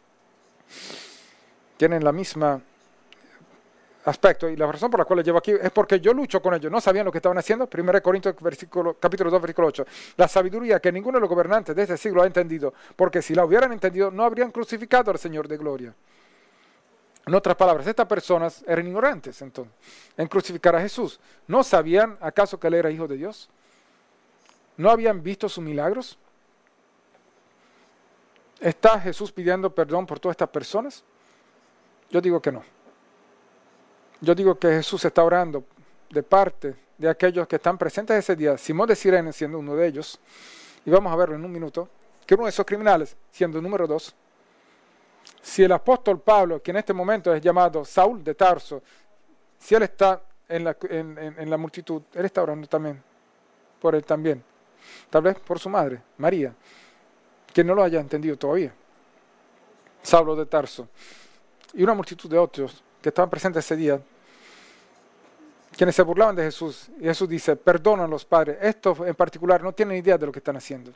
tienen la misma aspecto, y la razón por la cual lo llevo aquí es porque yo lucho con ellos, no sabían lo que estaban haciendo. primera de Corintios, versículo, capítulo dos, versículo ocho, la sabiduría que ninguno de los gobernantes de este siglo ha entendido, porque si la hubieran entendido, no habrían crucificado al Señor de gloria. En otras palabras, estas personas eran ignorantes entonces en crucificar a Jesús. ¿No sabían acaso que Él era Hijo de Dios? ¿No habían visto sus milagros? ¿Está Jesús pidiendo perdón por todas estas personas? Yo digo que no. Yo digo que Jesús está orando de parte de aquellos que están presentes ese día. Simón de Cirene siendo uno de ellos, y vamos a verlo en un minuto, que uno de esos criminales siendo el número dos. Si el apóstol Pablo, que en este momento es llamado Saúl de Tarso, si él está en la, en, en, en la multitud, él está orando también por él también. Tal vez por su madre, María, que no lo haya entendido todavía. Saulo de Tarso. Y una multitud de otros que estaban presentes ese día, quienes se burlaban de Jesús. Y Jesús dice, perdonan los padres. Estos en particular no tienen idea de lo que están haciendo.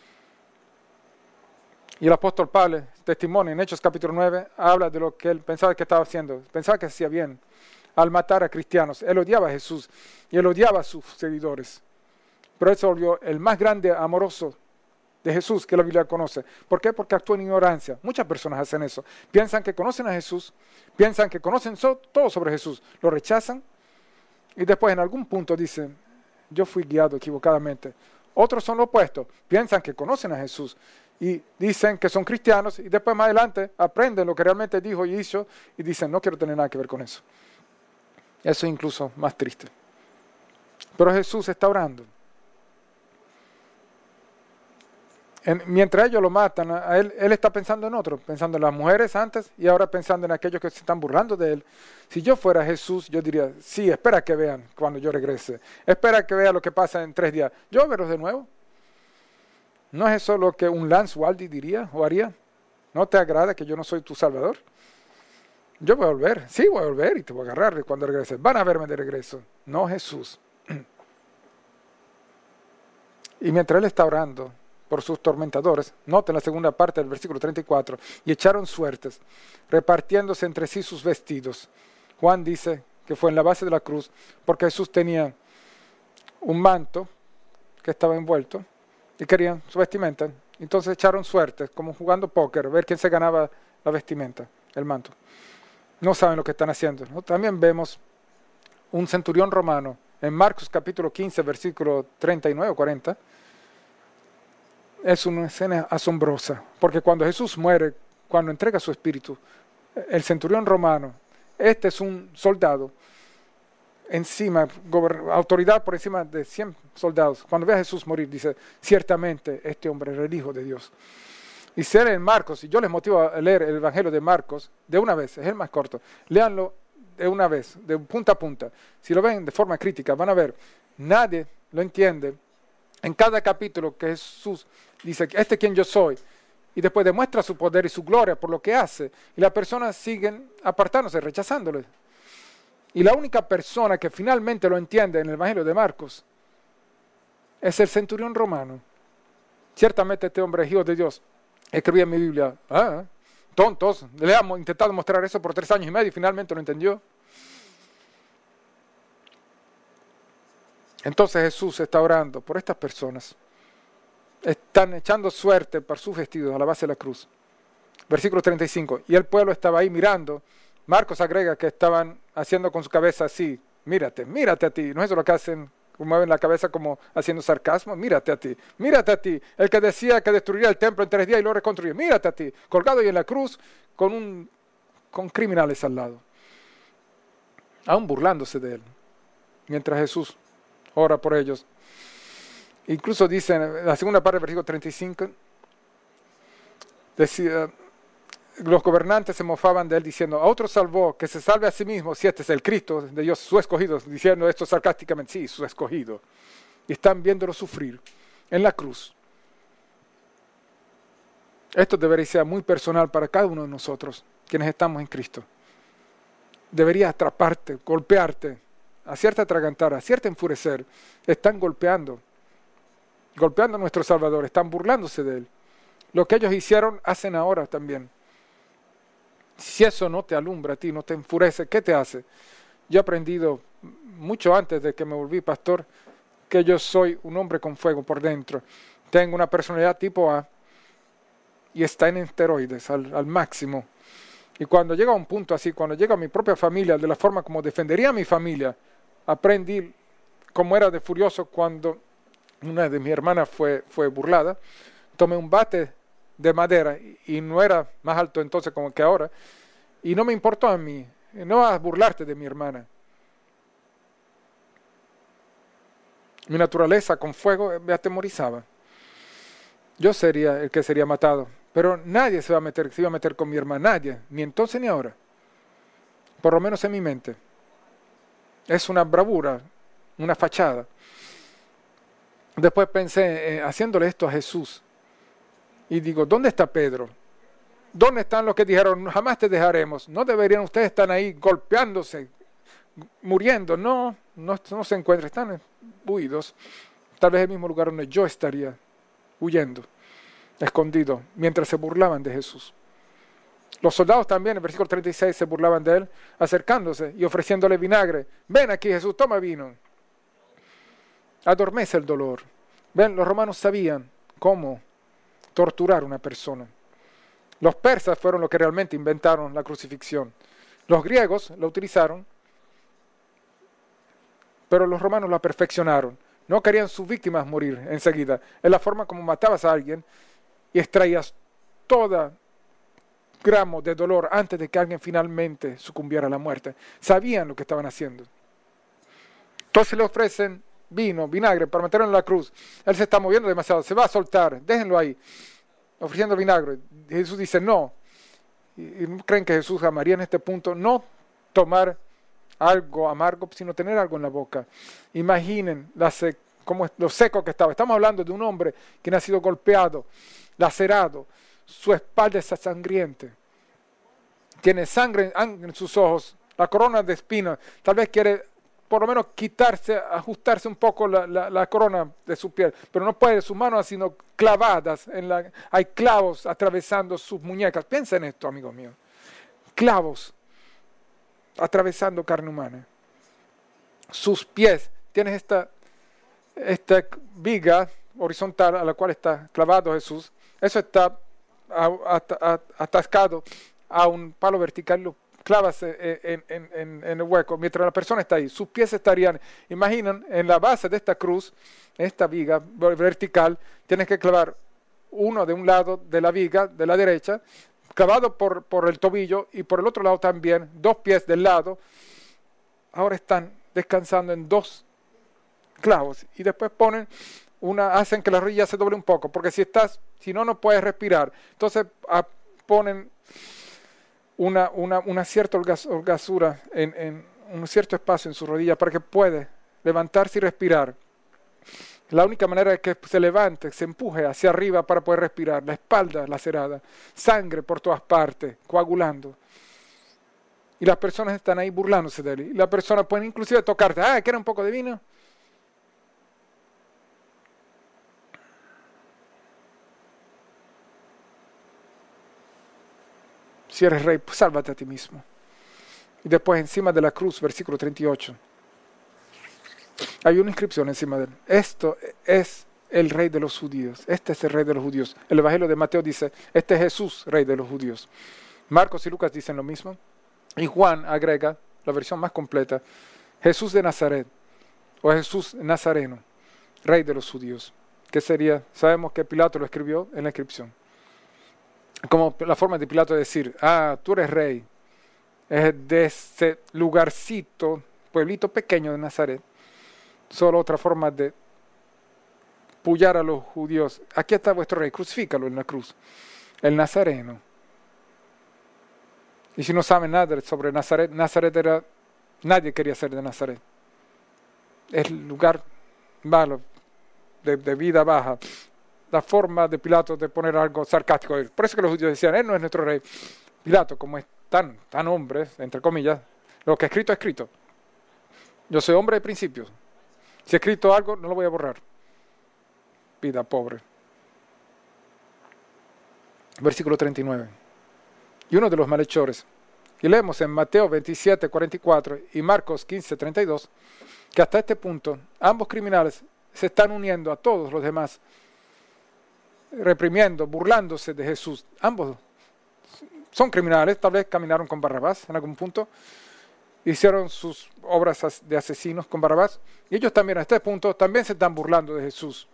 Y el apóstol Pablo, testimonio en Hechos capítulo nueve, habla de lo que él pensaba que estaba haciendo. Pensaba que hacía bien al matar a cristianos. Él odiaba a Jesús y él odiaba a sus seguidores. Pero él se volvió el más grande amoroso de Jesús que la Biblia conoce. ¿Por qué? Porque actúa en ignorancia. Muchas personas hacen eso. Piensan que conocen a Jesús, piensan que conocen so, todo sobre Jesús. Lo rechazan y después en algún punto dicen, yo fui guiado equivocadamente. Otros son lo opuesto. Piensan que conocen a Jesús y dicen que son cristianos y después más adelante aprenden lo que realmente dijo y hizo y dicen, no quiero tener nada que ver con eso. Eso es incluso más triste. Pero Jesús está orando. En, mientras ellos lo matan, a él, él está pensando en otro, pensando en las mujeres antes y ahora pensando en aquellos que se están burlando de él. Si yo fuera Jesús, yo diría, sí, espera que vean cuando yo regrese. Espera que vean lo que pasa en tres días. Yo voy a verlos de nuevo. ¿No es eso lo que un Lance Waldy diría o haría? ¿No te agrada que yo no soy tu salvador? Yo voy a volver, sí voy a volver y te voy a agarrar cuando regrese. Van a verme de regreso, no Jesús. Y mientras él está orando por sus tormentadores, noten la segunda parte del versículo treinta y cuatro, y echaron suertes, repartiéndose entre sí sus vestidos. Juan dice que fue en la base de la cruz, porque Jesús tenía un manto que estaba envuelto, y querían su vestimenta. Entonces echaron suertes, como jugando póker, ver quién se ganaba la vestimenta, el manto. No saben lo que están haciendo, ¿no? También vemos un centurión romano, en Marcos capítulo quince, versículo treinta y nueve o cuarenta, es una escena asombrosa, porque cuando Jesús muere, cuando entrega su espíritu, El centurión romano, este es un soldado, encima, autoridad por encima de cien soldados. Cuando ve a Jesús morir, dice, ciertamente este hombre era el Hijo de Dios. Y si leen Marcos, y yo les motivo a leer el Evangelio de Marcos de una vez, es el más corto, léanlo de una vez, de punta a punta. Si lo ven de forma crítica, van a ver, nadie lo entiende. En cada capítulo que Jesús dice, este es quien yo soy, y después demuestra su poder y su gloria por lo que hace, y las personas siguen apartándose, rechazándole. Y la única persona que finalmente lo entiende en el Evangelio de Marcos es el centurión romano. Ciertamente este hombre es Hijo de Dios. Escribí en mi Biblia, ah, tontos, le hemos intentado mostrar eso por tres años y medio y finalmente lo entendió. Entonces Jesús está orando por estas personas. Están echando suerte por sus vestidos a la base de la cruz. Versículo treinta y cinco. Y el pueblo estaba ahí mirando. Marcos agrega que estaban haciendo con su cabeza así. Mírate, mírate a ti. ¿No es eso lo que hacen? Mueven la cabeza como haciendo sarcasmo. Mírate a ti, mírate a ti. El que decía que destruiría el templo en tres días y lo reconstruye. Mírate a ti. Colgado ahí en la cruz con, un, con criminales al lado. Aún burlándose de él. Mientras Jesús ora por ellos. Incluso dice en la segunda parte del versículo treinta y cinco, decía, los gobernantes se mofaban de él diciendo, a otro salvó, que se salve a sí mismo, si este es el Cristo de Dios, su escogido, diciendo esto sarcásticamente, sí, su escogido. Y están viéndolo sufrir en la cruz. Esto debería ser muy personal para cada uno de nosotros, quienes estamos en Cristo. Debería atraparte, golpearte, hacerte atragantar, hacerte enfurecer. Están golpeando. golpeando a nuestro Salvador, están burlándose de él. Lo que ellos hicieron, hacen ahora también. Si eso no te alumbra a ti, no te enfurece, ¿qué te hace? Yo he aprendido mucho antes de que me volví pastor, que yo soy un hombre con fuego por dentro. Tengo una personalidad tipo A y está en esteroides al, al máximo. Y cuando llega a un punto así, cuando llega a mi propia familia, de la forma como defendería a mi familia, aprendí cómo era de furioso cuando una de mis hermanas fue, fue burlada. Tomé un bate de madera y, y no era más alto entonces como que ahora. Y no me importó a mí. No vas a burlarte de mi hermana. Mi naturaleza con fuego me atemorizaba. Yo sería el que sería matado. Pero nadie se va a meter, se iba a meter con mi hermana. Nadie. Ni entonces ni ahora. Por lo menos en mi mente. Es una bravura. Una fachada. Después pensé, eh, haciéndole esto a Jesús, y digo, ¿dónde está Pedro? ¿Dónde están los que dijeron, jamás te dejaremos? ¿No deberían ustedes estar ahí golpeándose, muriendo? No, no, no se encuentran, están huidos. Tal vez el mismo lugar donde yo estaría, huyendo, escondido, mientras se burlaban de Jesús. Los soldados también, en el versículo treinta y seis, se burlaban de él, acercándose y ofreciéndole vinagre. Ven aquí, Jesús, toma vino. Adormece el dolor. Ven, los romanos sabían cómo torturar a una persona. Los persas fueron los que realmente inventaron la crucifixión. Los griegos la utilizaron, pero los romanos la perfeccionaron. No querían sus víctimas morir enseguida. Es la forma como matabas a alguien y extraías todo gramo de dolor antes de que alguien finalmente sucumbiera a la muerte. Sabían lo que estaban haciendo. Entonces le ofrecen vino, vinagre, para meterlo en la cruz. Él se está moviendo demasiado, se va a soltar, déjenlo ahí, ofreciendo vinagre. Jesús dice no. ¿Y creen que Jesús amaría en este punto? No tomar algo amargo, sino tener algo en la boca. Imaginen la sec- cómo es, lo seco que estaba. Estamos hablando de un hombre que ha sido golpeado, lacerado, su espalda es sangriente, tiene sangre en sus ojos, la corona de espinas, tal vez quiere por lo menos quitarse, ajustarse un poco la, la, la corona de su piel, pero no puede, sus manos sino clavadas, en la, hay clavos atravesando sus muñecas. Piensa en esto, amigo mío, clavos atravesando carne humana. Sus pies, tienes esta, esta viga horizontal a la cual está clavado Jesús, eso está atascado a un palo vertical, lo clavas en, en, en, en el hueco, mientras la persona está ahí, sus pies estarían, imaginan, en la base de esta cruz, esta viga vertical, tienes que clavar uno de un lado de la viga, de la derecha, clavado por, por el tobillo y por el otro lado también, dos pies del lado. Ahora están descansando en dos clavos y después ponen una, hacen que la rodilla se doble un poco, porque si estás, si no, no puedes respirar. Entonces a, ponen una, una, una cierta holgas, holgasura en, en un cierto espacio en su rodilla para que pueda levantarse y respirar. La única manera es que se levante, se empuje hacia arriba para poder respirar. La espalda lacerada, sangre por todas partes, coagulando. Y las personas están ahí burlándose de él. Y las personas pueden inclusive tocarte. Ah, ¿quiere un poco de vino? Si eres rey, pues sálvate a ti mismo. Y después encima de la cruz, versículo treinta y ocho. Hay una inscripción encima de él. Esto es el rey de los judíos. Este es el rey de los judíos. El Evangelio de Mateo dice, este es Jesús, rey de los judíos. Marcos y Lucas dicen lo mismo. Y Juan agrega, la versión más completa, Jesús de Nazaret, o Jesús Nazareno, rey de los judíos. ¿Qué sería? Sabemos que Pilato lo escribió en la inscripción. Como la forma de Pilato de decir, ah, tú eres rey. Es de ese lugarcito, pueblito pequeño de Nazaret. Solo otra forma de pullar a los judíos. Aquí está vuestro rey, crucifícalo en la cruz. El Nazareno. Y si no saben nada sobre Nazaret, Nazaret era, nadie quería ser de Nazaret. Es el lugar malo, de, de vida baja. La forma de Pilato de poner algo sarcástico. Por eso que los judíos decían, él no es nuestro rey. Pilato, como es tan, tan hombre, entre comillas, lo que he escrito, he escrito. Yo soy hombre de principios. Si he escrito algo, no lo voy a borrar. Vida pobre. Versículo treinta y nueve. Y uno de los malhechores, y leemos en Mateo veintisiete, cuarenta y cuatro y Marcos quince, treinta y dos, que hasta este punto ambos criminales se están uniendo a todos los demás, reprimiendo, burlándose de Jesús. Ambos son criminales, tal vez caminaron con Barrabás en algún punto, hicieron sus obras de asesinos con Barrabás, y ellos también a este punto también se están burlando de Jesús.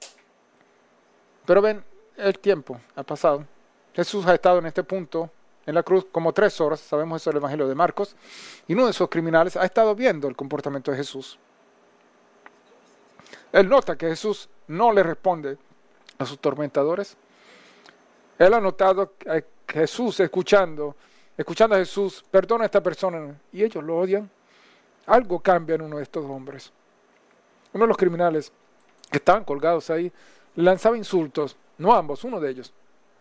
Pero ven, el tiempo ha pasado. Jesús ha estado en este punto, en la cruz, como tres horas, sabemos eso del Evangelio de Marcos, y uno de esos criminales ha estado viendo el comportamiento de Jesús. Él nota que Jesús no le responde a sus tormentadores. Él ha notado que Jesús escuchando, escuchando a Jesús, perdona a esta persona, y ellos lo odian. Algo cambia en uno de estos hombres. Uno de los criminales que estaban colgados ahí, lanzaba insultos, no ambos, uno de ellos,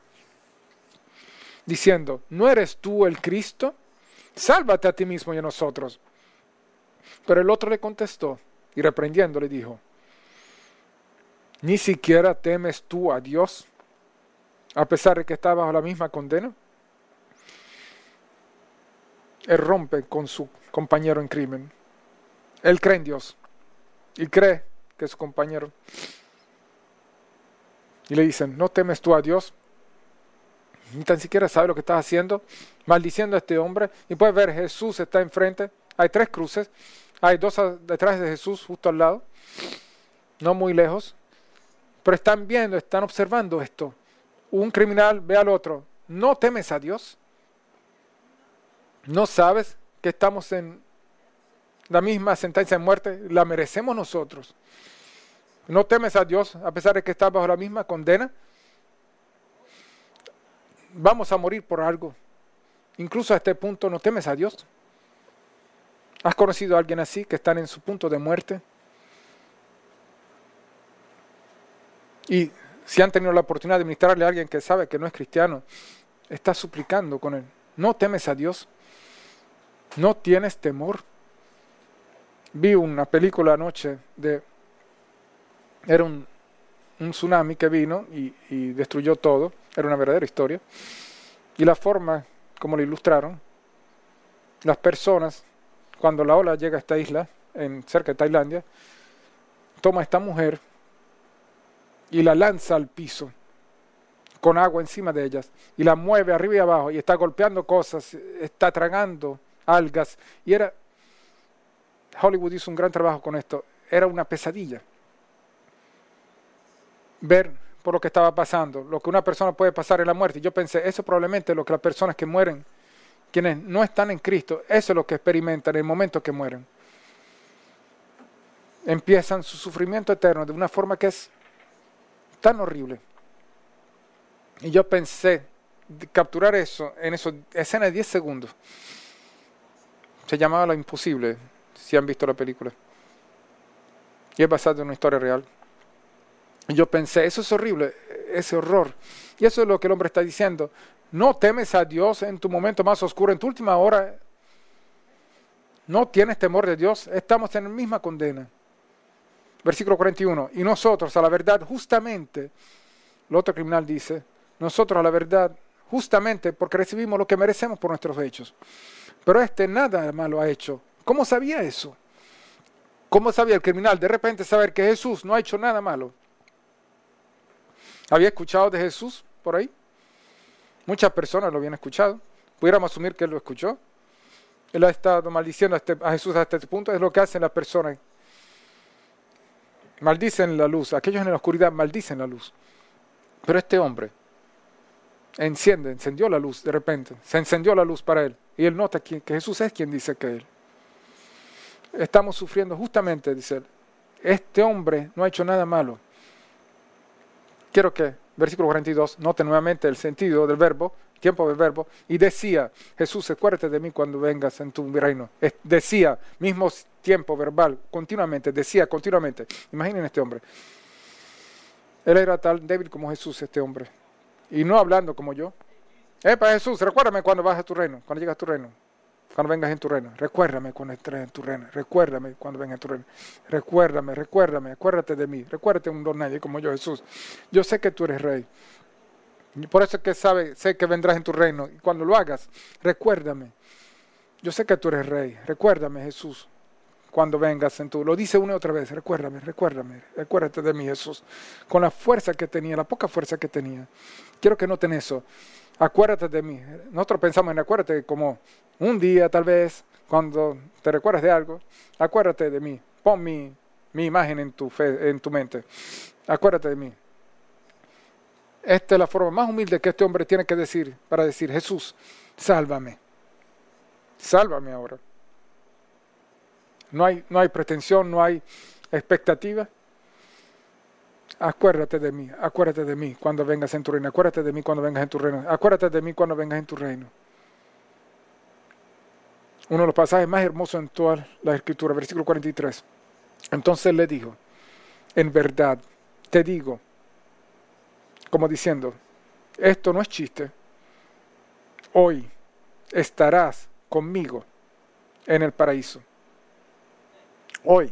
diciendo, ¿no eres tú el Cristo? Sálvate a ti mismo y a nosotros. Pero el otro le contestó, y reprendiéndole dijo, ¿ni siquiera temes tú a Dios, a pesar de que está bajo la misma condena? Él rompe con su compañero en crimen. Él cree en Dios, y cree que es su compañero. Y le dicen, ¿no temes tú a Dios? Ni tan siquiera sabe lo que estás haciendo, maldiciendo a este hombre. Y puedes ver, Jesús está enfrente, hay tres cruces, hay dos detrás de Jesús, justo al lado, no muy lejos, pero están viendo, están observando esto. Un criminal ve al otro, ¿no temes a Dios? ¿No sabes que estamos en la misma sentencia de muerte? La merecemos nosotros. ¿No temes a Dios a pesar de que estás bajo la misma condena? Vamos a morir por algo. Incluso a este punto, ¿no temes a Dios? ¿Has conocido a alguien así que están en su punto de muerte? Y si han tenido la oportunidad de ministrarle a alguien que sabe que no es cristiano, está suplicando con él. ¿No temes a Dios? ¿No tienes temor? Vi una película anoche de... Era un, un tsunami que vino y, y destruyó todo. Era una verdadera historia. Y la forma como lo ilustraron, las personas, cuando la ola llega a esta isla, en, cerca de Tailandia, toma a esta mujer y la lanza al piso, con agua encima de ellas, y la mueve arriba y abajo, y está golpeando cosas, está tragando algas, y era, Hollywood hizo un gran trabajo con esto, era una pesadilla. Ver por lo que estaba pasando, lo que una persona puede pasar en la muerte. Y yo pensé, eso probablemente es lo que las personas que mueren, quienes no están en Cristo, eso es lo que experimentan en el momento que mueren. Empiezan su sufrimiento eterno de una forma que es tan horrible. Y yo pensé capturar eso en esa escena de diez segundos. Se llamaba Lo Imposible, si han visto la película. Y es basado en una historia real. Y yo pensé, eso es horrible, ese horror. Y eso es lo que el hombre está diciendo. No temes a Dios en tu momento más oscuro, en tu última hora. No tienes temor de Dios. Estamos en la misma condena. Versículo cuarenta y uno. Y nosotros, a la verdad, justamente, el otro criminal dice, nosotros a la verdad, justamente porque recibimos lo que merecemos por nuestros hechos. Pero este nada malo ha hecho. ¿Cómo sabía eso? ¿Cómo sabía el criminal de repente saber que Jesús no ha hecho nada malo? ¿Había escuchado de Jesús por ahí? Muchas personas lo habían escuchado. Pudiéramos asumir que él lo escuchó. Él ha estado maldiciendo a, este, a Jesús hasta este punto. Es lo que hacen las personas. Maldicen la luz. Aquellos en la oscuridad maldicen la luz. Pero este hombre enciende, encendió la luz de repente. Se encendió la luz para él. Y él nota que, que Jesús es quien dice que él. Estamos sufriendo justamente, dice él. Este hombre no ha hecho nada malo. Quiero que, versículo cuarenta y dos, note nuevamente el sentido del verbo, tiempo del verbo, y decía, Jesús, acuérdate de mí cuando vengas en tu reino. Es, decía, mismo tiempo verbal, continuamente, decía continuamente. Imaginen este hombre. Él era tan débil como Jesús, este hombre. Y no hablando como yo. Epa, Jesús, recuérdame cuando vas a tu reino, cuando llegas a tu reino. Cuando vengas en tu reino, recuérdame cuando estés en tu reino, recuérdame cuando vengas en tu reino, recuérdame, recuérdame, acuérdate de mí, recuérdate un don nadie como yo, Jesús. Yo sé que tú eres rey, por eso es que sabe, sé que vendrás en tu reino, y cuando lo hagas, recuérdame. Yo sé que tú eres rey, recuérdame, Jesús, cuando vengas en tu, lo dice una y otra vez, recuérdame, recuérdame, recuérdate de mí, Jesús, con la fuerza que tenía, la poca fuerza que tenía. Quiero que noten eso. Acuérdate de mí. Nosotros pensamos en acuérdate como un día tal vez, cuando te recuerdas de algo, acuérdate de mí. Pon mi, mi imagen en tu, fe, en tu mente. Acuérdate de mí. Esta es la forma más humilde que este hombre tiene que decir para decir, Jesús, sálvame. Sálvame ahora. No hay, no hay pretensión, no hay expectativa. Acuérdate de mí, acuérdate de mí cuando vengas en tu reino, acuérdate de mí cuando vengas en tu reino, acuérdate de mí cuando vengas en tu reino. Uno de los pasajes más hermosos en toda la Escritura, versículo cuarenta y tres. Entonces le dijo, en verdad te digo, como diciendo, esto no es chiste, hoy estarás conmigo en el paraíso. Hoy.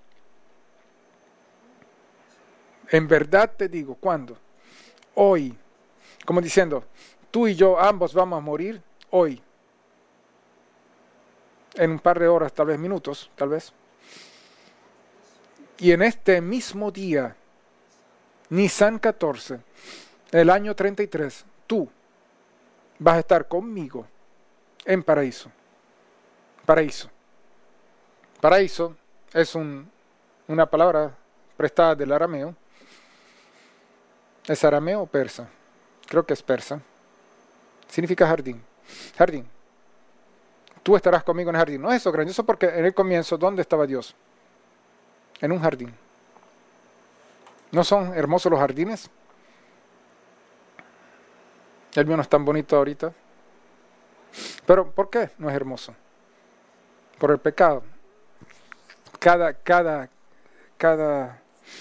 En verdad te digo, ¿cuándo? Hoy. Como diciendo, tú y yo ambos vamos a morir hoy. En un par de horas, tal vez minutos, tal vez. Y en este mismo día, Nisan catorce, el año treinta y tres, tú vas a estar conmigo en paraíso. Paraíso. Paraíso es un, una palabra prestada del arameo. ¿Es arameo o persa? Creo que es persa. Significa jardín. Jardín. Tú estarás conmigo en el jardín. No es eso grandioso porque en el comienzo, ¿dónde estaba Dios? En un jardín. ¿No son hermosos los jardines? El mío no es tan bonito ahorita. Pero ¿por qué no es hermoso? Por el pecado. Cada, cada, cada...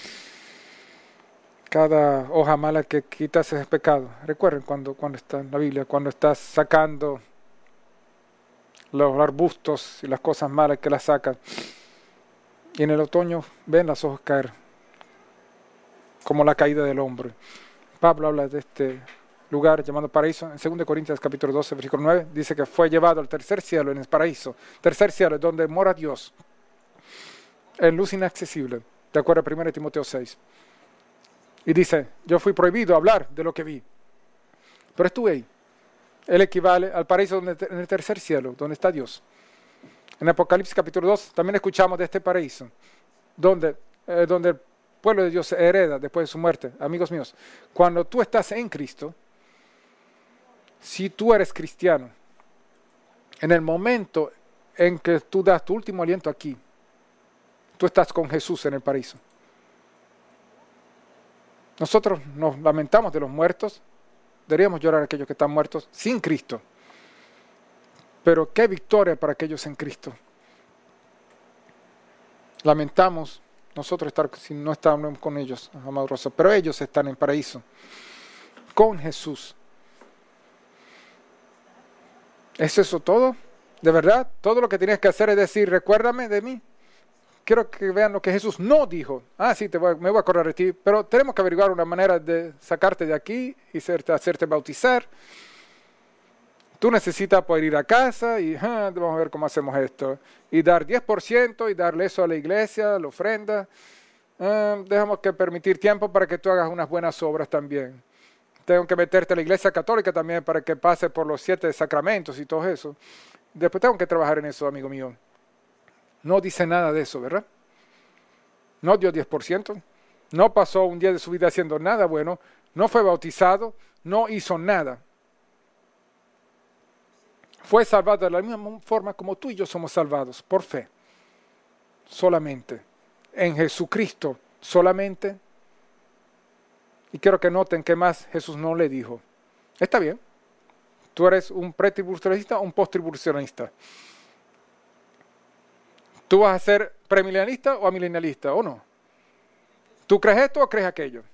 Cada hoja mala que quitas es pecado. Recuerden cuando, cuando está en la Biblia, cuando estás sacando los arbustos y las cosas malas que las sacan. Y en el otoño ven las hojas caer, como la caída del hombre. Pablo habla de este lugar llamado paraíso. En segunda Corintios capítulo doce, versículo nueve, dice que fue llevado al tercer cielo en el paraíso. Tercer cielo es donde mora Dios. En luz inaccesible, de acuerdo a primera Timoteo seis. Y dice, yo fui prohibido hablar de lo que vi. Pero estuve ahí. Él equivale al paraíso donde, en el tercer cielo, donde está Dios. En Apocalipsis capítulo dos también escuchamos de este paraíso, donde, eh, donde pueblo de Dios hereda después de su muerte. Amigos míos, cuando tú estás en Cristo, si tú eres cristiano, en el momento en que tú das tu último aliento aquí, tú estás con Jesús en el paraíso. Nosotros nos lamentamos de los muertos, deberíamos llorar a aquellos que están muertos sin Cristo. Pero qué victoria para aquellos en Cristo. Lamentamos nosotros estar si no estamos con ellos, amado Rosa, pero ellos están en paraíso, con Jesús. ¿Es eso todo? ¿De verdad? Todo lo que tienes que hacer es decir, recuérdame de mí. Quiero que vean lo que Jesús no dijo. Ah, sí, te voy, me voy a acordar de ti, pero tenemos que averiguar una manera de sacarte de aquí y hacerte, hacerte bautizar. Tú necesitas poder ir a casa y ah, vamos a ver cómo hacemos esto. Y dar diez por ciento y darle eso a la iglesia, la ofrenda. Ah, dejamos que permitir tiempo para que tú hagas unas buenas obras también. Tengo que meterte a la iglesia católica también para que pase por los siete sacramentos y todo eso. Después tengo que trabajar en eso, amigo mío. No dice nada de eso, ¿verdad? No dio diez por ciento. No pasó un día de su vida haciendo nada bueno. No fue bautizado. No hizo nada. Fue salvado de la misma forma como tú y yo somos salvados, por fe. Solamente. En Jesucristo, solamente. Y quiero que noten que más Jesús no le dijo. Está bien. Tú eres un pretribulacionista o un posttribulacionista. ¿Tú vas a ser premilenialista o amilenialista o no? ¿Tú crees esto o crees aquello?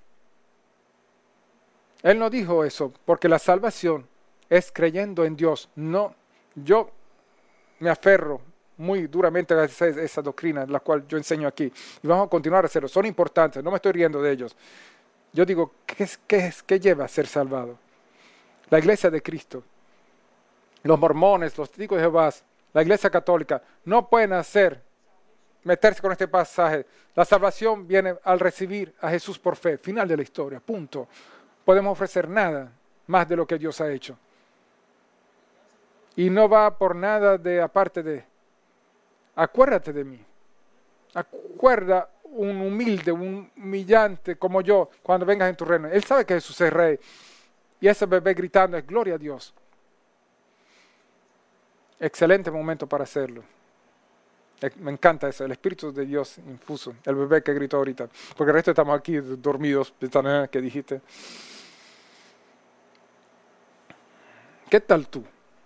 Él no dijo eso, porque la salvación es creyendo en Dios. No, yo me aferro muy duramente a esa, esa doctrina, la cual yo enseño aquí. Y vamos a continuar a hacerlo. Son importantes, no me estoy riendo de ellos. Yo digo, ¿qué, es, qué, es, qué lleva a ser salvado? La iglesia de Cristo, los mormones, los testigos de Jehová, la iglesia católica, no pueden hacer, meterse con este pasaje. La salvación viene al recibir a Jesús por fe. Final de la historia, punto. Podemos ofrecer nada más de lo que Dios ha hecho. Y no va por nada de aparte de, acuérdate de mí. Acuerda un humilde, un humillante como yo, cuando vengas en tu reino. Él sabe que Jesús es rey. Y ese bebé gritando es gloria a Dios. Excelente momento para hacerlo. Me encanta eso, el Espíritu de Dios infuso. El bebé que gritó ahorita. Porque el resto estamos aquí dormidos, pensando, ¿qué dijiste? ¿Qué tal tú?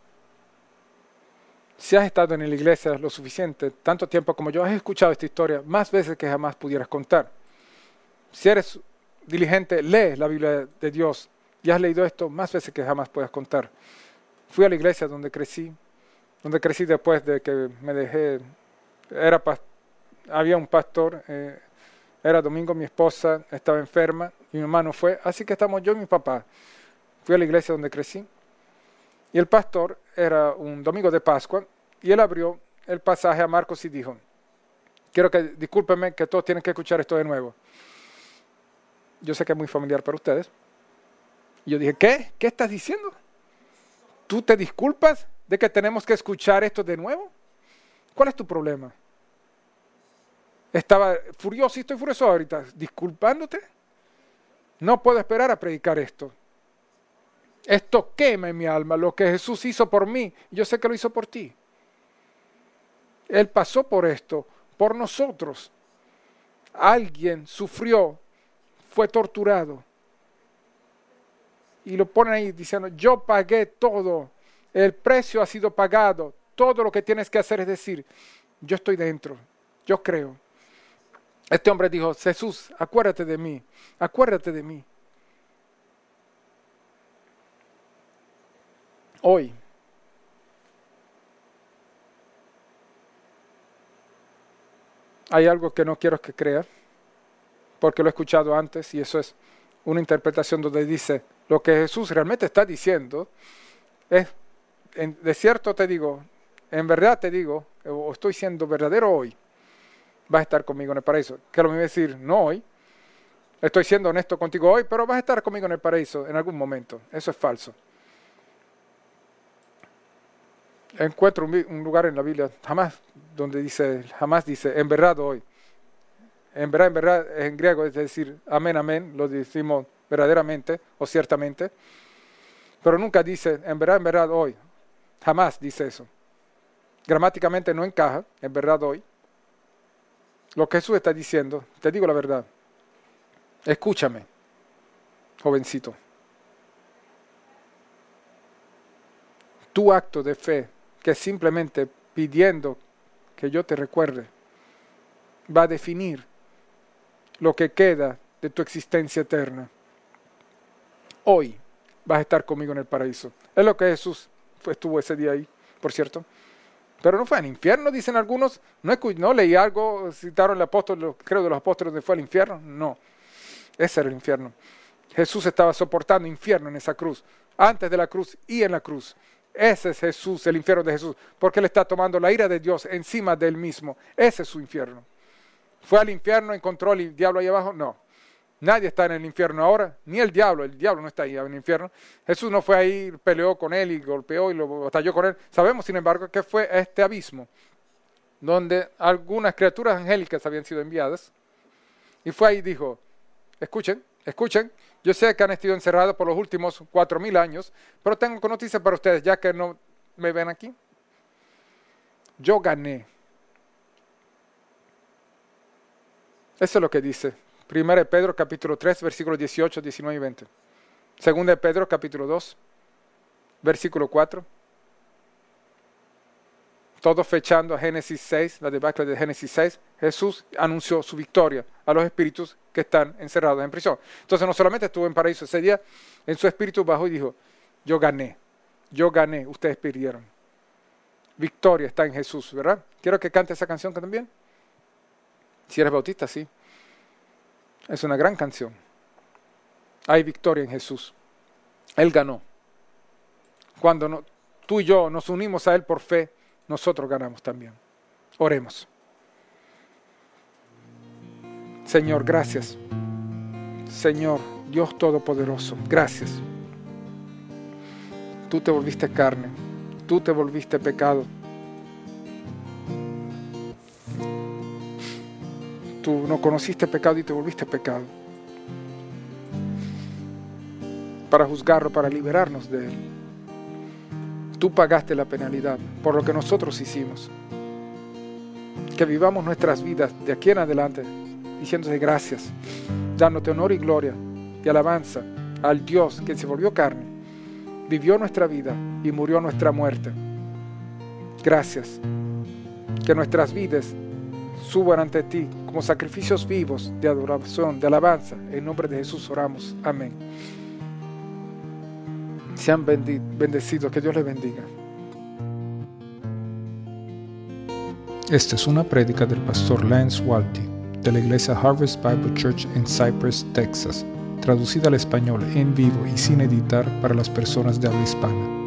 Si has estado en la iglesia lo suficiente, tanto tiempo como yo, has escuchado esta historia más veces que jamás pudieras contar. Si eres diligente, lee la Biblia de Dios y has leído esto más veces que jamás puedas contar. Fui a la iglesia donde crecí, donde crecí después de que me dejé, era había un pastor, eh, era domingo, mi esposa estaba enferma, mi mamá no fue, así que estamos yo y mi papá. Fui a la iglesia donde crecí. Y el pastor era un domingo de Pascua y él abrió el pasaje a Marcos y dijo, quiero que, discúlpenme que todos tienen que escuchar esto de nuevo. Yo sé que es muy familiar para ustedes. Y yo dije, ¿qué? ¿Qué estás diciendo? ¿Tú te disculpas de que tenemos que escuchar esto de nuevo? ¿Cuál es tu problema? Estaba furioso y estoy furioso ahorita, disculpándote. No puedo esperar a predicar esto. Esto quema en mi alma, lo que Jesús hizo por mí, yo sé que lo hizo por ti. Él pasó por esto, por nosotros. Alguien sufrió, fue torturado. Y lo ponen ahí diciendo, yo pagué todo, el precio ha sido pagado, todo lo que tienes que hacer es decir, yo estoy dentro, yo creo. Este hombre dijo, Jesús, acuérdate de mí, acuérdate de mí. Hoy, hay algo que no quiero que creas, porque lo he escuchado antes y eso es una interpretación donde dice, lo que Jesús realmente está diciendo es, en, de cierto te digo, en verdad te digo, o estoy siendo verdadero hoy, vas a estar conmigo en el paraíso. Que lo mismo decir, no hoy, estoy siendo honesto contigo hoy, pero vas a estar conmigo en el paraíso en algún momento. Eso es falso. Encuentro un, un lugar en la Biblia, jamás, donde dice, jamás dice, en verdad hoy. en verdad, en verdad, en griego es decir, amén, amén, lo decimos verdaderamente o ciertamente, pero nunca dice, en verdad, en verdad, hoy. Jamás dice eso. Gramáticamente no encaja, en verdad, hoy. Lo que Jesús está diciendo, te digo la verdad, escúchame, jovencito. Tu acto de fe, que simplemente pidiendo que yo te recuerde, va a definir lo que queda de tu existencia eterna. Hoy vas a estar conmigo en el paraíso. Es lo que Jesús estuvo ese día ahí, por cierto. Pero no fue al infierno, dicen algunos. No, no leí algo, citaron el apóstol, creo de los apóstoles, donde fue al infierno. No, ese era el infierno. Jesús estaba soportando infierno en esa cruz, antes de la cruz y en la cruz. Ese es Jesús, el infierno de Jesús, porque Él está tomando la ira de Dios encima de Él mismo. Ese es su infierno. ¿Fue al infierno, encontró el diablo ahí abajo? No. Nadie está en el infierno ahora, ni el diablo, el diablo no está ahí en el infierno. Jesús no fue ahí, peleó con él y golpeó y lo batalló con él. Sabemos, sin embargo, que fue este abismo, donde algunas criaturas angélicas habían sido enviadas. Y fue ahí y dijo, escuchen, escuchen, yo sé que han estado encerrados por los últimos cuatro mil años, pero tengo noticias para ustedes, ya que no me ven aquí. Yo gané. Eso es lo que dice. Primera de Pedro, capítulo tres, versículos dieciocho, diecinueve y veinte. Segunda de Pedro, capítulo dos, versículo cuatro. Todo fechando a Génesis seis, la debacle de Génesis seis. Jesús anunció su victoria a los espíritus que están encerrados en prisión. Entonces no solamente estuvo en paraíso ese día, en su espíritu bajó y dijo, yo gané, yo gané, ustedes perdieron. Victoria está en Jesús, ¿verdad? Quiero que cante esa canción también. Si eres bautista, sí. Es una gran canción. Hay victoria en Jesús. Él ganó. Cuando no, tú y yo nos unimos a Él por fe, nosotros ganamos también. Oremos. Señor, gracias. Señor, Dios Todopoderoso, gracias. Tú te volviste carne. Tú te volviste pecado. Tú no conociste pecado y te volviste pecado. Para juzgarlo, para liberarnos de él. Tú pagaste la penalidad por lo que nosotros hicimos. Que vivamos nuestras vidas de aquí en adelante diciéndote gracias, dándote honor y gloria y alabanza al Dios que se volvió carne, vivió nuestra vida y murió nuestra muerte. Gracias. Que nuestras vidas suban ante ti como sacrificios vivos de adoración, de alabanza. En nombre de Jesús oramos. Amén. Sean bendecidos, que Dios les bendiga. Esta es una prédica del pastor Lance Walty de la iglesia Harvest Bible Church en Cypress, Texas, traducida al español en vivo y sin editar para las personas de habla hispana.